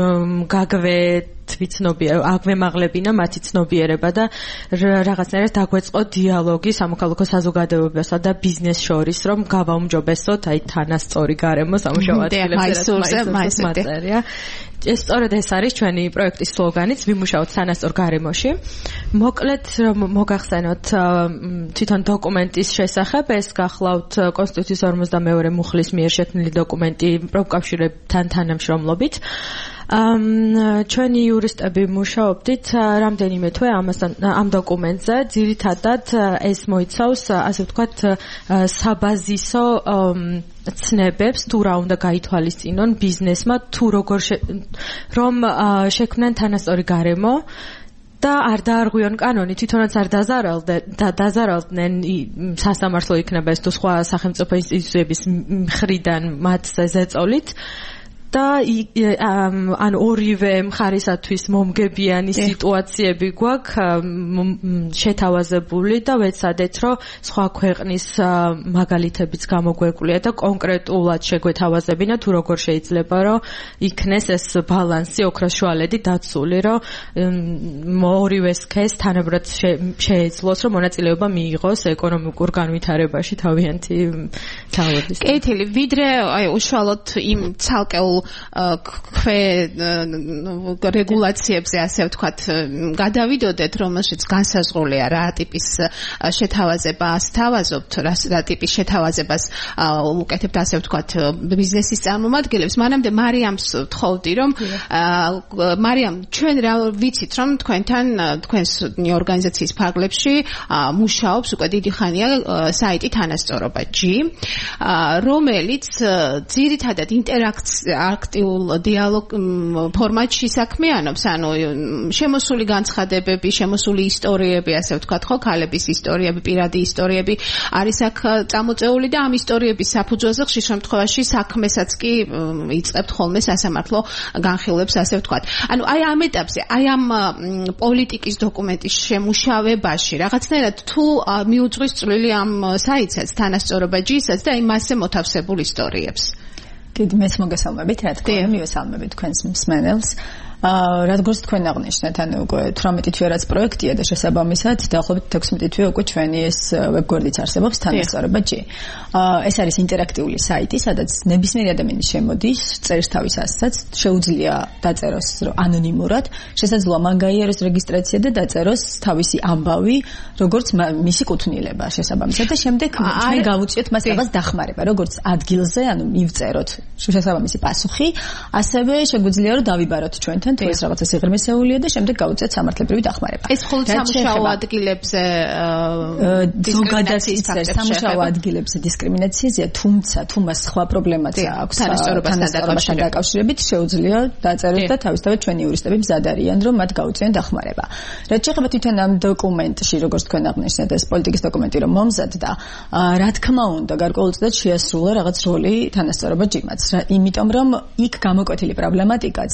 გაგვეთ ვიცნობიერება, აგვემაღლებინა მათი ცნობიერება და რაღაცნაირად დაგვეწყო დიალოგი სამოქალაქო საზოგადოებასა და ბიზნეს შორის, რომ გავაუმჯობესოთ აი თანასწორი გარემო სამუშაო ადგილებზე, მატერია. ეს სწორედ ეს არის ჩვენი პროექტის სლოგანიც, ვიმუშაოთ თანასწორ გარემოში. მოკლედ, რომ მოგახსენოთ თვითონ დოკუმენტის შესახებ, ეს გახლავთ კონსტიტუციის ორმოცდამეორე მუხლის მიერ შექმნილი დოკუმენტი პროფკავშირებთან თანამშრომლობით. ჩვენი იურისტები მუშაობდით რამდენიმე თვე ამასთან ამ დოკუმენტზე. ძირითადად ეს მოიცავს, ასე ვთქვათ, საბაზისო ცნებებს, თუ რა უნდა გაითვალისწინონ ბიზნესმა, თუ როგორ რომ შექმნან თანასწორი გარემო და არ დაარღვიონ კანონი, თვითონაც არ დაზარალდნენ სასამართლო იქნება ეს თუ სხვა სახელმწიფო ინსტიტუციების მხრიდან მათზე ზეწოლით. და ან ორივე მხარისათვის მომგებიანი სიტუაციები გვაქვს შეთავაზებული და ვეცადეთ, რომ სხვა ქვეყნის მაგალითებიც გამოგვეკვლიათ და კონკრეტულად შეგვეთავაზებინა თუ როგორ შეიძლება, რომ იქნეს ეს ბალანსი ოქროს შუალედი დაცული, რომ ორივე სქესს თანაბრად შეეძლოს, რომ მონაწილეობა მიიღოს ეკონომიკურ განვითარებაში თავიანთი ძალების. კეთილი, ვიდრე აი უშუალოდ იმ ცალკეულ ქვე რეგულაციებზე, ასე ვთქვათ, გადავიდოდეთ, რომელშიც განსაზღვრულია რა ტიპის შეთავაზება ასთავაზობთ, რა ტიპის შეთავაზებას უკეთებთ, ასე ვთქვათ, ბიზნესის წარმომადგენლებს. მანამდე მარიამს ვთხოვდი, რომ მარიამ, ჩვენ რა ვიცით, რომ თქვენთან თქვენს ორგანიზაციის ფარგლებში მუშაობს უკვე დიდი ხანია საიტი თანასწორობა G, რომელიც ძირითადად ინტერაქტიულ დიალოგ ფორმატში საქმიანობს, ანუ შემოსული განცხადებები, შემოსული ისტორიები, ასე ვთქვათ, ხო, ქალების ისტორიები, პირადი ისტორიები არის აქ წამოწეული და ამ ისტორიების საფუძველზე ხშირ შემთხვევაში საქმესაც კი იწყებთ ხოლმე სასამართლო განხილვებს, ასე ვთქვათ. ანუ აი ამ ეტაპზე, აი ამ პოლიტიკის დოკუმენტის შემუშავებაში რაღაცნაირად თუ მიუძღვის წვლილი ამ საიტსაც, თანასწორობა G-საც და აი მასზე მოთავსებულ ისტორიებს. კიდე მეც მოგესალმებით, რა თქმა უნდა, მივესალმებით თქვენს მსმენელს. აა რადგანაც თქვენ აღნიშნეთ, ანუ უკვე თვრამეტი თვე რაც პროექტია და შესაბამისად დაახლოებით თექვსმეტი თვე უკვე ჩვენი ეს ვებგვერდიც არსებობს თანასწორობა G. აა ეს არის ინტერაქტიული საიტი, სადაც ნებისმიერი ადამიანი შემოდის, წერს თავის ასცაც, შეუძლია დაწეროს ანონიმურად, შესაძლოა მან გაიაროს რეგისტრაცია და დაწეროს თავისი ამბავი, როგორც მისი კუთვნილება შესაბამისად და შემდეგ ჩვენ გავუწიოთ მას რაღაც დახმარება, როგორც ადგილზე, ანუ მივწეროთ შესაბამისი პასუხი, ასევე შეგვიძლია რომ დავიბაროთ ჩვენთან თუ ეს რაღაცა სიღრმისეულია და შემდეგ გავუწიოთ სამართლებრივი დახმარება. ეს მხოლოდ სამუშაო ადგილებზე ზოგადად იწერს სამუშაო ადგილებზე დისკრიმინაციაზეა, თუმცა თუ მას სხვა პრობლემაც აქვს თანასწორობასთან დაკავშირებით, შეუძლია დაწეროს და თავისთავად ჩვენი იურისტები მზად არიან, რომ მათ გაუწიონ დახმარება. რაც შეეხება თვითონ ამ დოკუმენტში, როგორც თქვენ აღნიშნეთ, ეს პოლიტიკის დოკუმენტი რომ მომზადდა, რა თქმა უნდა, გარკვეულწილად შეასრულა რაღაც როლი თანასწორობა G-მაც, იმიტომ რომ იქ გამოკვეთილი პრობლემატიკაც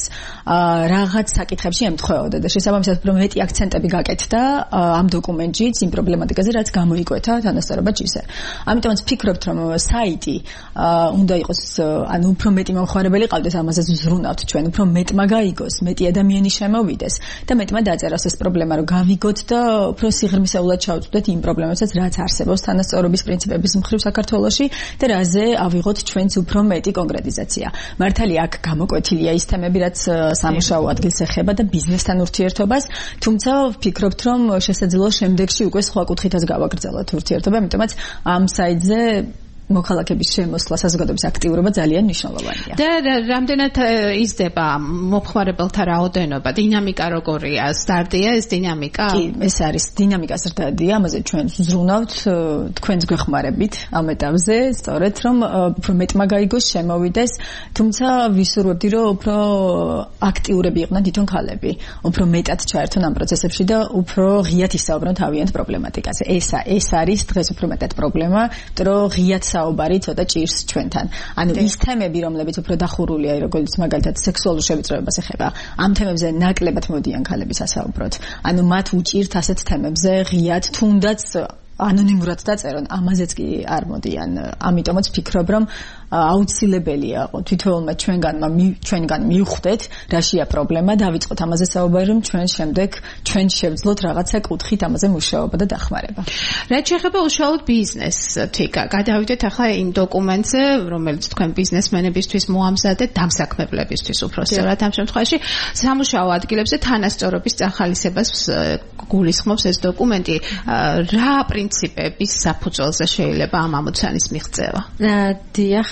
რაღაც საკითხებში ემთხვეოდა და შესაბამისად უფრო მეტი აქცენტები გაკეთდა ამ დოკუმენტშიც იმ პრობლემატიკაზე, რაც გამოიკვეთა თანასწორობა G-ზე. ამიტომაც ვფიქრობთ, რომ საიტი უნდა იყოს, ანუ უფრო მეტი მომხმარებელი ყავდეს, ამაზე ვზრუნავთ ჩვენ, უფრო მეტმა გაიგოს, მეტი ადამიანი შემოვიდეს და მეტმა დაწეროს ეს პრობლემა, რომ გავიგოთ და უფრო სიღრმისეულად ჩავწვდეთ იმ პრობლემებსაც, რაც არსებობს თანასწორობის პრინციპების მხრივ საქართველოში და რაზე ავიღოთ ჩვენც უფრო მეტი კონკრეტიზაცია. მართალია აქ გამოკვეთილია ის თემები, რაც სამუშაო ადგილს ეხება და ბიზნესთან ურთიერთობას, თუმცა ვფიქრობთ, რომ შესაძლოა შემდეგში უკვე სხვა კუთხითაც გავაგრძელოთ ურთიერთობა, ამიტომაც ამ საიტზე მოქალაქების შემოსვლა, საზოგადოების აქტიურობა ძალიან მნიშვნელოვანია. და რამდენად იზრდება მომხმარებელთა რაოდენობა, დინამიკა როგორია? ზრდადია ეს დინამიკა? კი, ეს არის დინამიკა ზრდადია, ამაზე ჩვენ ვზრუნავთ თქვენს გვეხმარებით ამ ეტაპზე, სწორედ რომ უფრო მეტმა გაიგოს, შემოვიდეს, თუმცა ვისურვებდი, რომ უფრო აქტიურები იყვნენ თვითონ ქალები, უფრო მეტად ჩაერთონ ამ პროცესებში და უფრო ღიად ისაუბრონ თავიანთ პრობლემატიკაზე. ეს ეს არის დღეს უფრო მეტად პრობლემა, რომ ღიად საუბარი ცოტა ჭირს ჩვენთან. ანუ ის თემები, რომლებიც უფრო დახურულია, როგორც მაგალითად სექსუალურ შევიწროებას ეხება, ამ თემებზე ნაკლებად მოდიან ქალები სასაუბროთ. ანუ მათ უჭირთ ასეთ თემებზე ღიად, თუნდაც ანონიმურად დაწერონ, ამაზეც კი არ მოდიან. ამიტომაც ვფიქრობ, რომ აუცილებელია თვითონმა ჩვენგანმა ჩვენგან მივხვდეთ, რაშია პრობლემა, დავიწყოთ ამაზე საუბარი, რომ ჩვენ შემდეგ ჩვენ შევძლოთ რაღაცა კუთხით ამაზე მუშაობა და დახმარება. რაც შეეხება უშუალოდ ბიზნესს, თიკა, გადავიდეთ ახლა იმ დოკუმენტზე, რომელიც თქვენ ბიზნესმენებისთვის მოამზადეთ, დამსაქმებლებისთვის უფრო სწორად ამ შემთხვევაში, სამუშაო ადგილებზე თანასწორობის წახალისებას გულისხმობს ეს დოკუმენტი. რა პრინციპების საფუძველზე შეიძლება ამ ამოცანის მიღწევა? დიახ,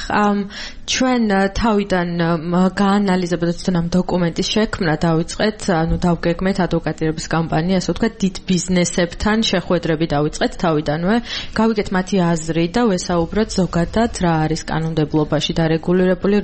ჩვენ თავიდან გაანალიზებდა თვითონ ამ დოკუმენტის შექმნა დავიწყეთ, ანუ დავგეგმეთ ადვოკატირების კამპანია, ასე ვთქვათ, დიდ ბიზნესებთან შეხვედრები დავიწყეთ თავიდანვე, გავიგეთ მათი აზრი და ვესაუბროთ ზოგადად რა არის კანონმდებლობაში დარეგულირებული,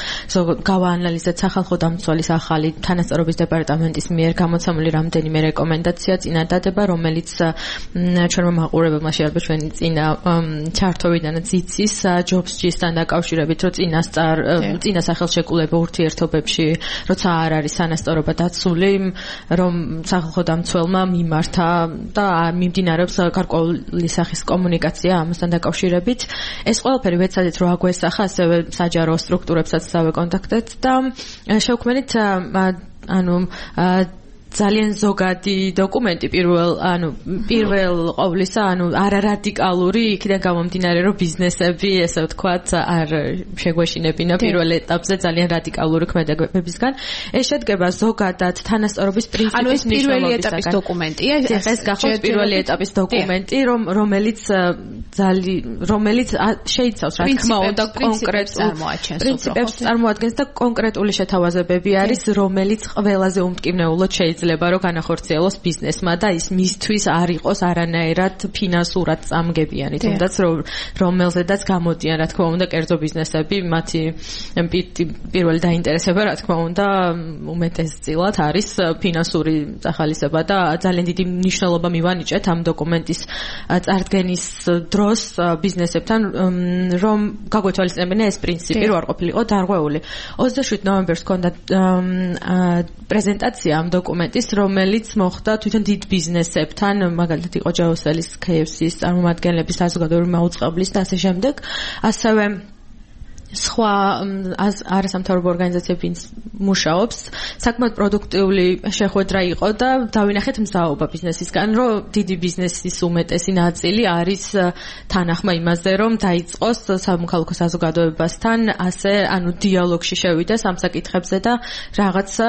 გავაანალიზეთ სახალხო დამცველის ახალი თანასწორობის დეპარტამენტის მიერ გამოცემული რამდენიმე რეკომენდაცია, წინადადება, რომელიც ჩვენმა მაყურებელმა შეიძლება ჩვენი წინა ჩართოვიდანაც იცის ჯობს-ჯისთან დაკავშირებით, რომ წინასწარ წინა სახელშეკრულება ურთიერთობებში, როცა არ არის თანასწორობა დაცული, რომ სახალხო დამცველმა მიმართა და მიმდინარეობს გარკვეული სახის კომუნიკაცია ამასთან დაკავშირებით. ეს ყველაფერი ვეცადეთ რომ აგვესახა, ასევე საჯარო სტრუქტურებსაც დავეკონტაქტეთ და შევქმნით ანუ ძალიან ზოგადი დოკუმენტი პირველ ანუ პირველ ყოვლისა ანუ არარადიკალური იქიდან გამომდინარე რომ ბიზნესები ესე ვთქვათ არ შეგვეშინებინა პირველ ეტაპზე ძალიან რადიკალური ქმედებებისგან ეს შედგება ზოგადად თანასწორობის პრინციპის პირველი ეტაპის დოკუმენტია ეს გახობს პირველი ეტაპის დოკუმენტი რომ რომელიც ძალიან რომელიც შეიცავს რა თქმა უნდა კონკრეტულ პრინციპებს წარმოადგენს და კონკრეტული შეთავაზებები არის რომელიც ყველაზე უმტკივნეულოდ შეიძლება რომ განახორციელოს ბიზნესმა და ის მისთვის არ იყოს არანაირად ფინანსურად წამგებიანი თუნდაც რომელზედაც გამოდიან რა თქმა უნდა კერძო ბიზნესები მათი პირველი დაინტერესება რა თქმა უნდა უმეტესწილად არის ფინანსური სახალისება და ძალიან დიდი მნიშვნელობა მივანიჭეთ ამ დოკუმენტის წარდგენის დროს ბიზნესებთან რომ გაგვეთვალისწინებინა ეს პრინციპი რო არ ყოფილიყო დარღვეული ოცდაშვიდი ნოემბერს ჰქონდა პრეზენტაცია ამ დოკუმენტის რომელიც მოხდა თვითონ დიდ ბიზნესებთან მაგალითად იყო ჯაოსელის ქეი ეფ სის წარმომადგენლების საზოგადოებრივი მაუწყებლის და ასე შემდეგ ასევე სხვა არასამთავრობო ორგანიზაციები მუშაობს საკმაოდ პროდუქტიული შეხვედრა იყო და დავინახეთ მზაობა ბიზნესისგან რომ დიდი ბიზნესის უმეტესი ნაწილი არის თანახმა იმაზე რომ დაიწყოს სამოქალაქო საზოგადოებასთან ასე ანუ დიალოგში შევიდეს ამ საკითხებზე და რაღაცა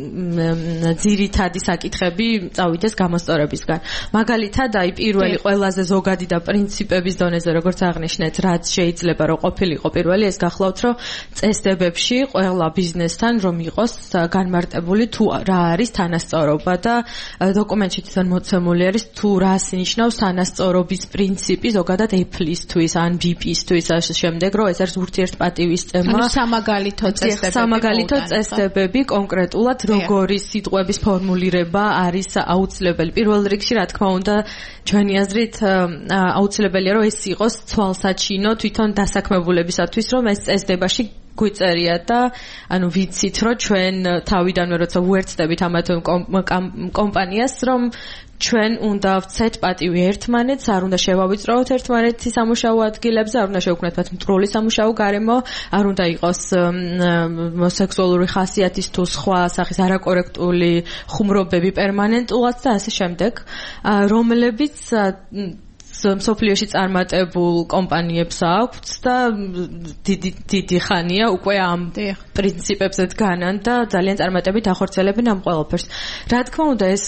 ძირითადი საკითხები წავიდეს გამოსწორებისგან მაგალითად აი პირველი ყველაზე ზოგადი და პრინციპების დონეზე როგორც აღნიშნეთ რაც შეიძლება რომ ყოფილიყო პირველი ეს გახლავთ რომ წესდებებში ყველა ბიზნესთან რომ იყოს განმარტებული თუ რა არის თანასწორობა და დოკუმენტში თან მოცემული არის თუ რას ნიშნავს თანასწორობის პრინციპი ზოგადად ეფლისთვის ან ბი პი-ისთვის ასე შემდეგ რომ ეს არის ურთიერთპატივისცემა ანუ სამაგალითო წესდებები სამაგალითო წესდებები კონკრეტულად როგორი სიტყვების ფორმულირება არის აუცილებელი პირველ რიგში რა თქმა უნდა ჩვენი აზრით აუცილებელია რომ ეს იყოს თვალსაჩინო თვითონ დასაქმებულებისათვის რომ ეს წესდებაში გვიწერია და ანუ ვიცით რომ ჩვენ თავიდანვე როცა უერთდებით ამათ კომპანიას რომ ჩვენ უნდა ვცეთ პატივი ერთმანეთს, არ უნდა შევავიწროოთ ერთმანეთის სამუშაო ადგილებზე, არ უნდა შევქმნათ მათ მტრული სამუშაო გარემო, არ უნდა იყოს სექსუალური ხასიათის თუ სხვა სახის არაკორექტული ხუმრობები პერმანენტულად და ასე შემდეგ, რომლებიც მსოფლიოში წარმატებულ კომპანიებს აქვს და დიდი დიდი ხანია უკვე ამ პრინციპებზე დგანან და ძალიან წარმატებით ახორციელებენ ამ ყველაფერს. რა თქმა უნდა ეს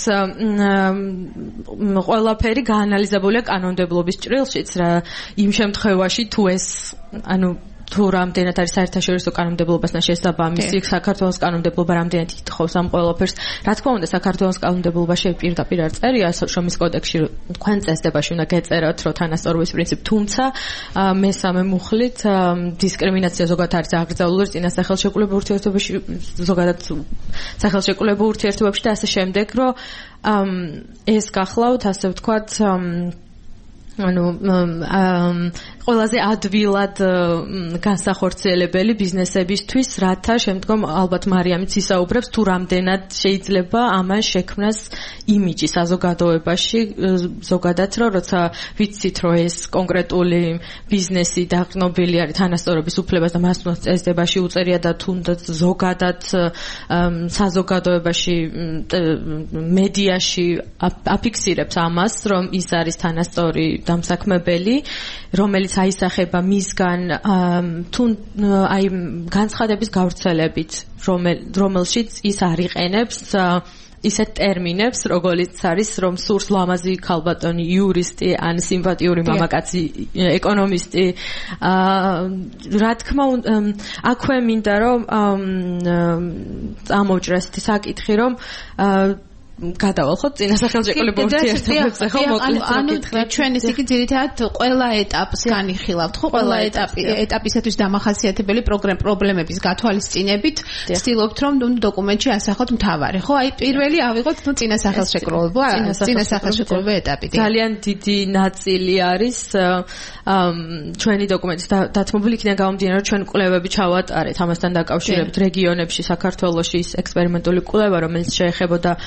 ყველაფერი გაანალიზებულია კანონმდებლობის ჭრილშიც რა იმ შემთხვევაში თუ ეს ანუ თუ რამდენად არის საერთაშორისო კანონმდებლობასთან შესაბამისი საქართველოს კანონმდებლობა რამდენად ითხოვს ამ ყველაფერს რა თქმა უნდა საქართველოს კანონმდებლობაში პირდაპირ არ წერია შრომის კოდექსში თქვენ წესდებაში უნდა გეწეროთ რომ თანასწორობის პრინციპი თუმცა მესამე მუხლით დისკრიმინაცია ზოგადად არის აკრძალული წინა სახელშეკრულებულ ურთიერთობებში ზოგადად სახელშეკრულებულ ურთიერთობებში და ასე შემდეგ რომ ეს გახლავთ ასე ვთქვათ ანუ ყველაზე ადვილად განსახორციელებელი ბიზნესებისთვის, რათა შემდგომ ალბათ მარიამიც ისაუბრებს თუ რამდენად შეიძლება ამან შექმნას იმიჯი საზოგადოებაში ზოგადად რომ როცა ვიცით რომ ეს კონკრეტული ბიზნესი დაყრდნობილი არის თანასწორობის უფლებას და მას წესდებაში უწერია და თუნდაც ზოგადად საზოგადოებაში მედიაში აფიქსირებს ამას რომ ის არის თანასწორი დამსაქმებელი რომელიც აისახება მისგან თუ აი განცხადების გავრცელებით რომელშიც ის არიყენებს ისეთ ტერმინებს როგორიც არის რომ სურს ლამაზი ქალბატონი იურისტი ან სიმპათიური მამაკაცი ეკონომისტი რა თქმა უნდა აქვე მინდა რომ ამოვჭრეს საკითხი რომ გადავალხოთ წინა სახელმწიფო ურთიერთობებზე ხო მოკლედ ანუ ჩვენ ეს იგი ძირითადად ყველა ეტაპს განიხილავთ ხო ყველა ეტაპი ეტაპისათვის დამახასიათებელი პრობლემების გათვალისწინებით ვცდილობთ რომ დოკუმენტში ასახოთ მთავარი ხო აი პირველი ავიღოთ ნუ წინა სახელმწიფო წინა სახელმწიფო ეტაპი ძალიან დიდი ნაწილი არის ჩვენი დოკუმენტის დათმობილი იქიდან გამომდინარე რომ ჩვენ კვლევები ჩავატარეთ ამასთან დაკავშირებით რეგიონებში საქართველოში ის ექსპერიმენტული კვლევა რომელიც შეეხებოდა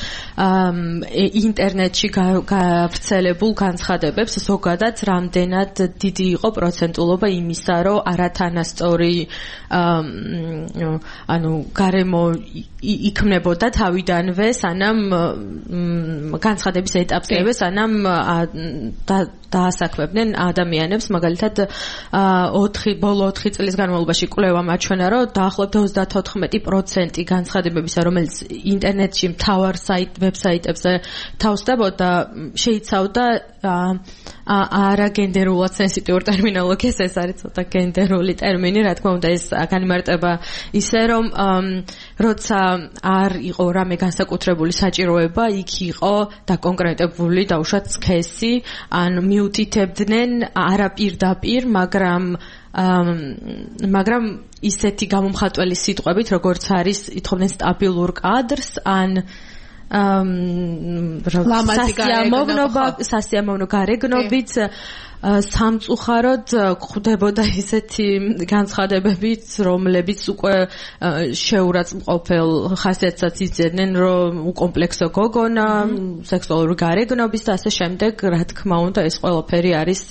ინტერნეტში გავრცელებულ განცხადებებს ზოგადად რამდენად დიდი იყო პროცენტულობა იმისა, რომ არათანასწორი ანუ გარემო იქმნებოდა თავიდანვე, სანამ განცხადების ეტაპზევე, სანამ დაასაქმებდნენ ადამიანებს, მაგალითად ოთხი ბოლო ოთხი წლის განმავლობაში კვლევამ აჩვენა, რომ დაახლოებით ოცდათოთხმეტი პროცენტი განცხადებებისა, რომელიც ინტერნეტში მთავარ საიტ ვებსაიტებზე თავსდებოდა, შეიცავდა არაგენდერულად სენსიტიურ ტერმინოლოგიას, ეს არის ცოტა გენდერული ტერმინი, რა თქმა უნდა, ეს განიმარტება ისე, რომ როცა არ იყო რამე განსაკუთრებული საჭიროება, იქ იყო დაკონკრეტებული დაუშვათ სქესი, ან მიუთითებდნენ არაპირდაპირ, მაგრამ მაგრამ ისეთი გამომხატველი სიტყვებით, როგორც არის ითხოვდნენ სტაბილურ კადრს, ან სასიამოვნო გარეგნობით სამწუხაროდ გვხვდებოდა ისეთი განცხადებებიც, რომლებიც უკვე შეურაცხმყოფელ ხასიათსაც იძლეოდნენ, რომ უკომპლექსო გოგონა, სექსუალური გარეგნობის და ასე შემდეგ, რა თქმა უნდა, ეს ყველაფერი არის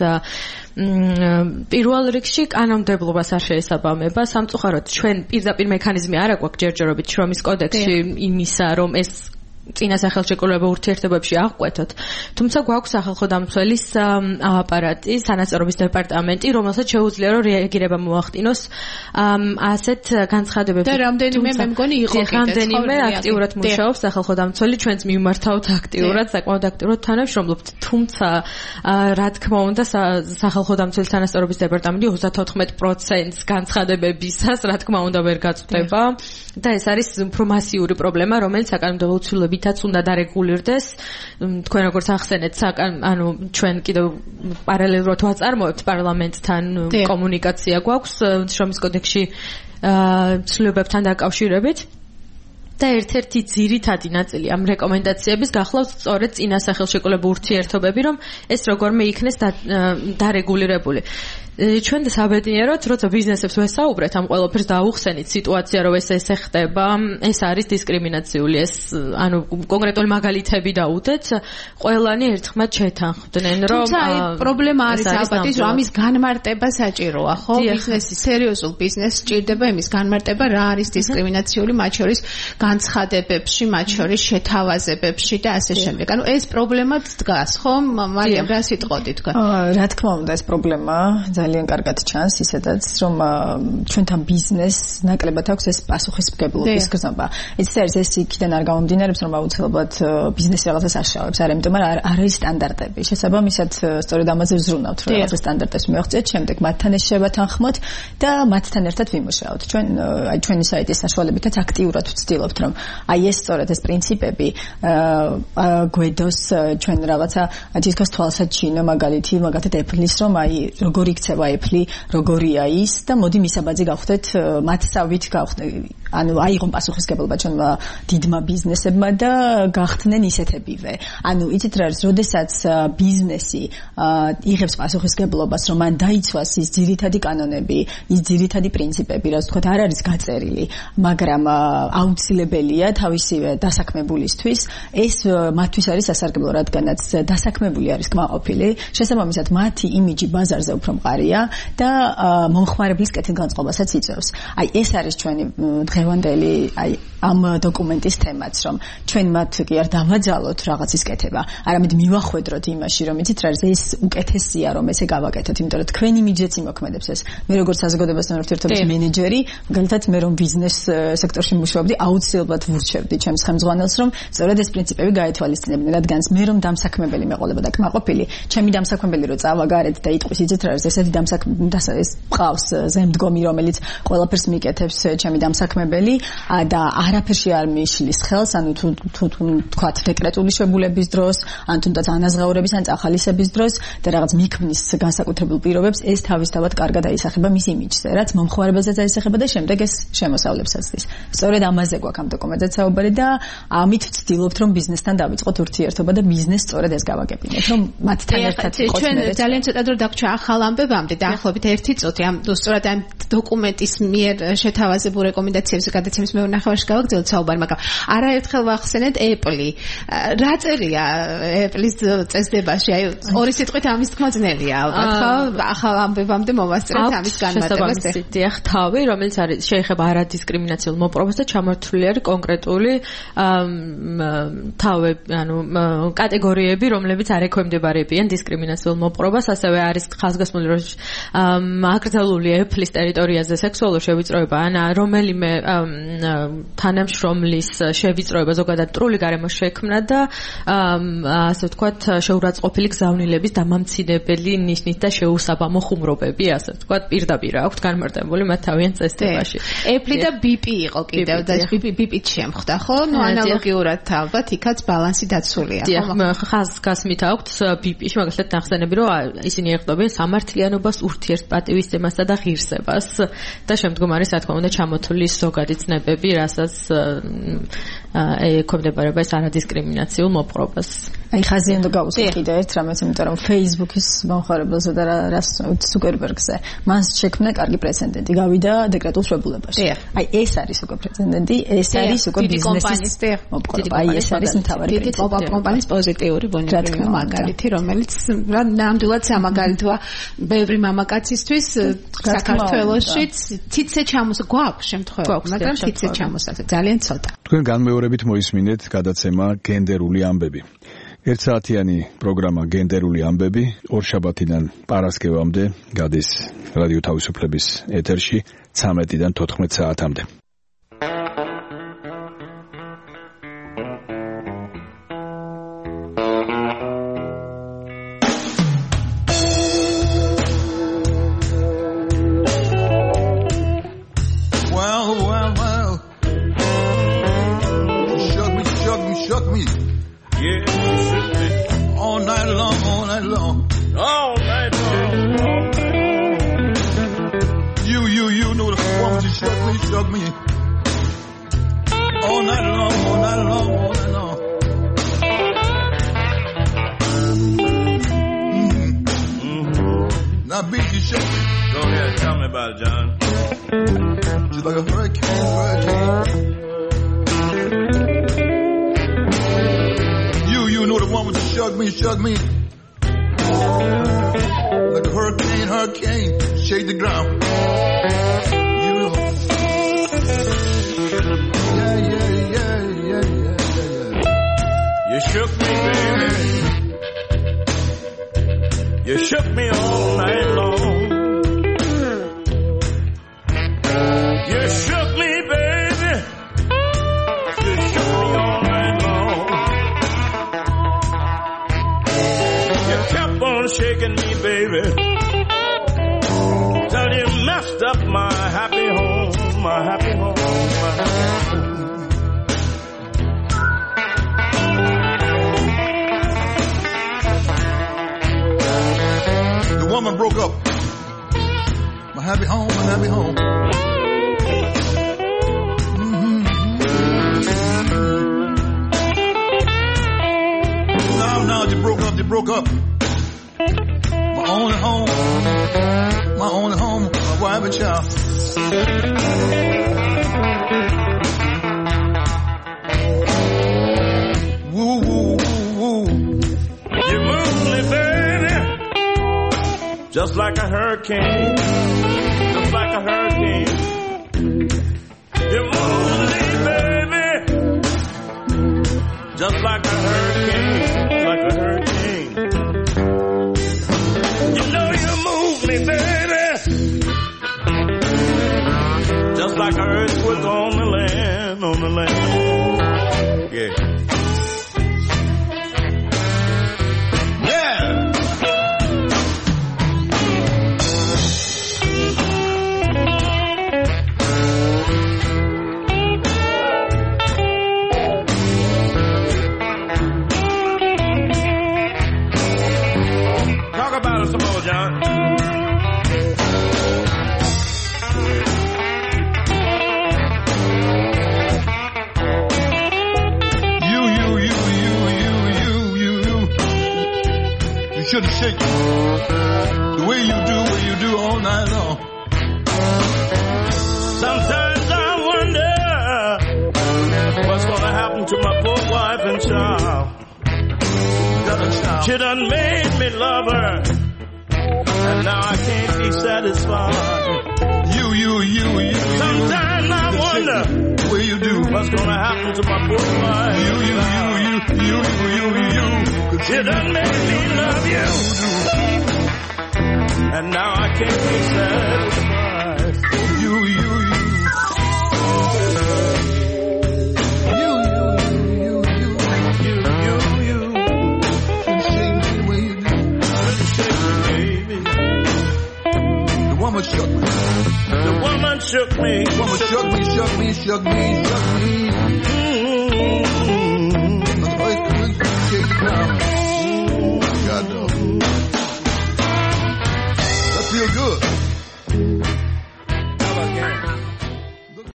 პირველ რიგში კანონმდებლობას არ შეესაბამება. სამწუხაროდ ჩვენ პირდაპირ მექანიზმი არ აქვს ჯერჯერობით შრომის კოდექსში იმისა, რომ ეს წინა სახელშეკრულება ურთიერთობებში აღკვეთოთ, თუმცა გვაქვს სახალხო დამცველის აპარატი, სანაცვლობის დეპარტამენტი, რომელსაც შეუძლია რომ რეაგირება მოახდინოს ასეთ განცხადებებს. და რამდენიმე მე მგონი იყო კიდე რამდენიმე აქტიურად მუშაობს სახალხო დამცველი, ჩვენც მიმართავთ აქტიურად, საკმაოდ აქტიურად თანამშრომლობთ, თუმცა რა თქმა უნდა სახალხო დამცველის სანაცვლობის დეპარტამენტი ოცდათოთხმეტ პროცენტს განცხადებებისას, რა თქმა უნდა, ვერ გაწვდება და ეს არის უფრო მასიური პრობლემა, რომელიც საკანონმდებლო ცვლილებითაც უნდა დარეგულირდეს. თქვენ როგორც ახსენეთ, ანუ ჩვენ კიდევ პარალელურად ვაწარმოებთ პარლამენტთან კომუნიკაცია გვაქვს შრომის კოდექსში ცვლილებებთან დაკავშირებით. და ერთ-ერთი ძირითადი ნაწილი ამ რეკომენდაციების გახლავს სწორედ წინა სახელშეკრულებულ ურთიერთობები, რომ ეს როგორმე იქნეს დარეგულირებული. ჩვენ საბედნიეროდ, როცა ბიზნესებს ვესაუბრეთ, ამ ყველაფერს დაუხსენით სიტუაცია, რომ ეს ესე ხდება, ეს არის დისკრიმინაციული, ეს ანუ კონკრეტული მაგალითები დაუდეთ, ყველანი ერთხმად შეთანხმდნენ, რომ თუმცა აი პრობლემა არის ალბათ ის, რომ ამის განმარტება საჭიროა, ხო? ბიზნესი, სერიოზულ ბიზნესს სჭირდება იმის განმარტება, რა არის დისკრიმინაციული, მათ შორის განცხადებებში, მათ შორის შეთავაზებებში და ასე შემდეგ. ანუ ეს პრობლემაც დგას, ხო? მარიამ, რა სიტყოდი თქვა? რა თქმა უნდა, ეს პრობლემა ძალიან კარგად ჩანს ისედაც, რომ ჩვენთან ბიზნესს ნაკლებად აქვს ეს პასუხისმგებლობის გზნობა. ეს არის ეს იქიდან არ გამომდინარეობს, რომ აუცილებლად ბიზნესი რაღაცას აშავებს, არა, იმიტომ რომ არ არის სტანდარტები. შესაბამისად, სწორედ ამაზე ვზრუნავთ, რომ რაღაცა სტანდარტებს მივაღწიოთ, შემდეგ მათთან ეს შევათანხმოთ და მათთან ერთად ვიმუშაოთ. ჩვენ აი ჩვენი საიტის საშუალებითაც აქტიურად ვცდილობთ, რომ აი ეს სწორედ ეს პრინციპები გვედოს ჩვენ რაღაცა ჯისკოს თვალსაჩინო მაგალითი, მაგათად ეფლის, რომ აი როგორი იქცევა ეფლი, როგორია ის და მოდი მისაბაძი გავხდეთ მათსავით გავხდეთ. ანუ აიღონ პასუხისმგებლობა ჩვენმა დიდმა ბიზნესებმა და გახდნენ ისეთებივე. ანუ იცით რა არის, როდესაც ბიზნესი იღებს პასუხისმგებლობას, რომ მან დაიცვას ის ძირითადი კანონები, ის ძირითადი პრინციპები, რაც თქვა არ არის გაწერილი, მაგრამ აუცილებელია თავისივე დასაქმებულისთვის, ეს მათთვის არის სასარგებლო, რადგანაც დასაქმებული არის კმაყოფილი, შესაბამისად მათი იმიჯი ბაზარზე უფრო მყარია და მომხმარებლის კეთილგანწყობასაც იწევს. აი ეს არის ჩვენი დღევანდელი აი ამ დოკუმენტის თემაც, რომ ჩვენ მათ კი არ დავაძალოთ რაღაცის კეთება, არამედ მივახვედროთ იმაში, რომ იცით რა არის, ეს უკეთესია, რომ ესე გავაკეთოთ, იმიტომ რომ თქვენი იმიჯიც იმოქმედებს ეს. მე როგორც საზოგადოებასთან ურთიერთობის მენეჯერი, მაგალითად მე რომ ბიზნეს სექტორში მუშაობდი, აუცილებლად ვურჩევდი ჩემს ხელმძღვანელს, რომ სწორედ ეს პრინციპები გაეთვალისწინებინა, რადგან მე რომ დამსაქმებელი მეყოლებოდა კმაყოფილი, ჩემი დამსაქმებელი რო წავა გარეთ და იტყვის იცით რა არის, ესეთი დამსაქმებელი ეს ყავს ზემდგომი, რომელიც ყველაფერს მიკეთებს ჩემი დამსაქმებელი და არაფერში არ მიშლის ხელს, ანუ თუ თუ თქვათ დეკრეტული შებულების დროს, ან თუნდაც ანაზღაურების ან წახალისების დროს და რაღაც მიქმნის განსაკუთრებულ პირობებს, ეს თავისთავად კარგად აისახება მის იმიჯზე, რაც მომხმარებელსაც აისახება და შემდეგ ეს შემოსავლებსაც დის. სწორედ ამაზე გვაქვს ამ დოკუმენტზე საუბარი და ამით ვცდილობთ, რომ ბიზნესთან დავიწყოთ ურთიერთობა და ბიზნესს სწორედ ეს გავაკეთებინოთ, რომ მათთან ერთად იყოს ჩვენ ძალიან ცოტა დრო დაგვრჩა ახალ ამბებამდე, დაახლოებით ერთი წუთი ამ სწორედ ამ დოკუმენტის მიერ შეთავაზებულ რეკომენდაციებს ტელევიზიურ გადაცემის მეორე ნახევარში გავაგრძელოთ საუბარი, მაგრამ არაერთხელ ვახსენეთ Apple-ი. რა წერია Apple-ის წესდებაში? აი ორი სიტყვით ამის თქმა ძნელია, ალბათ ხო? ახალ ამბებამდე მოვასწრეთ ამის განმარტებას. დიახ, თავი, რომელიც არის შეეხება არადისკრიმინაციულ მოპყრობას და ჩამართული არის კონკრეტული თავი, ანუ კატეგორიები, რომლებიც არ ექვემდებარებიან დისკრიმინაციულ მოპყრობას, ასევე არის ხაზგასმული, რომ აკრძალული Apple-ის ტერიტორიაზე სექსუალური შევიწროება ან რომელიმე თანამშრომლის შევიწროება ზოგადად ტრული გარემოს შექმნა და ასე ვთქვათ შეურაცხყოფილი გზავნილების დამამცინებელი ნიშნით და შეუსაბამო ხუმრობები, ასე ვთქვათ, პირდაპირ აქვთ განმარტებული მათ თავიანთ წესდებაში. Apple და B P იყო კიდევ და B P-ით შემხვდა, ხო? ნუ ანალოგიურად ალბათ იქაც ბალანსი დაცულია. დიახ, ხაზგასმით აქვთ B P-ში მაგალითად ნახსენები, რომ ისინი ეხმობენ სამართლიანობას, ურთიერთპატივისცემასა და ღირსებას და შემდგომ არის, რა თქმა უნდა, ჩამოთვლილი ზოგადი ცნებები, რასაც ექვემდებარება ეს არადისკრიმინაციულ მოპყრობას. აი ხაზი უნდა გავუსვა კიდევ ერთ რამაც, იმიტომ რომ Facebook-ის მომხმარებელზე და რას Zuckerberg-ზე მას შექმნა კარგი პრეცედენტი, გავიდა დეკრეტულ შებულებაში. აი ეს არის უკვე პრეცედენტი, ეს არის უკვე ბიზნესის მოპყრობა. აი ეს არის მთავარი დიდი კომპანიის პოზიტიური ბუნებრივი მაგალითი, რომელიც ნამდვილად სამაგალითოა ბევრი მამაკაცისთვის საქართველოშიც თითზე ჩამოსა გვაქვს შემთხვევები, მაგრამ თითზე ჩამოსა ძალიან ცოტა. თქვენ განმეორებით მოისმინეთ გადაცემა გენდერული ამბები. ერთსაათიანი პროგრამა გენდერული ამბები ორშაბათიდან პარასკევამდე გადის რადიო თავისუფლების ეთერში ცამეტიდან თოთხმეტ საათამდე. Just like a hurricane, just like a hurricane. You move me, baby, just like a hurricane, like a hurricane. You know you move me, baby, just like an earthquake on the land, on the land. Yeah. John. You, you, you, you, you, you, you, you. You shouldn't shake the way you do, way you do all night long. Sometimes I wonder and charm. She done made me love her, and now I can't be satisfied. You, you, you, you. Sometimes I wonder what you do. What's gonna happen to my poor wife? You, you, you, you, you, you, you. She done made me love you, and now I can't be satisfied. You, you, you. woman shook me. The woman shook me. The woman shook me, shook me, shook me, shook me. Mm-hmm. The earthquake shake the ground. God knows. That feel good.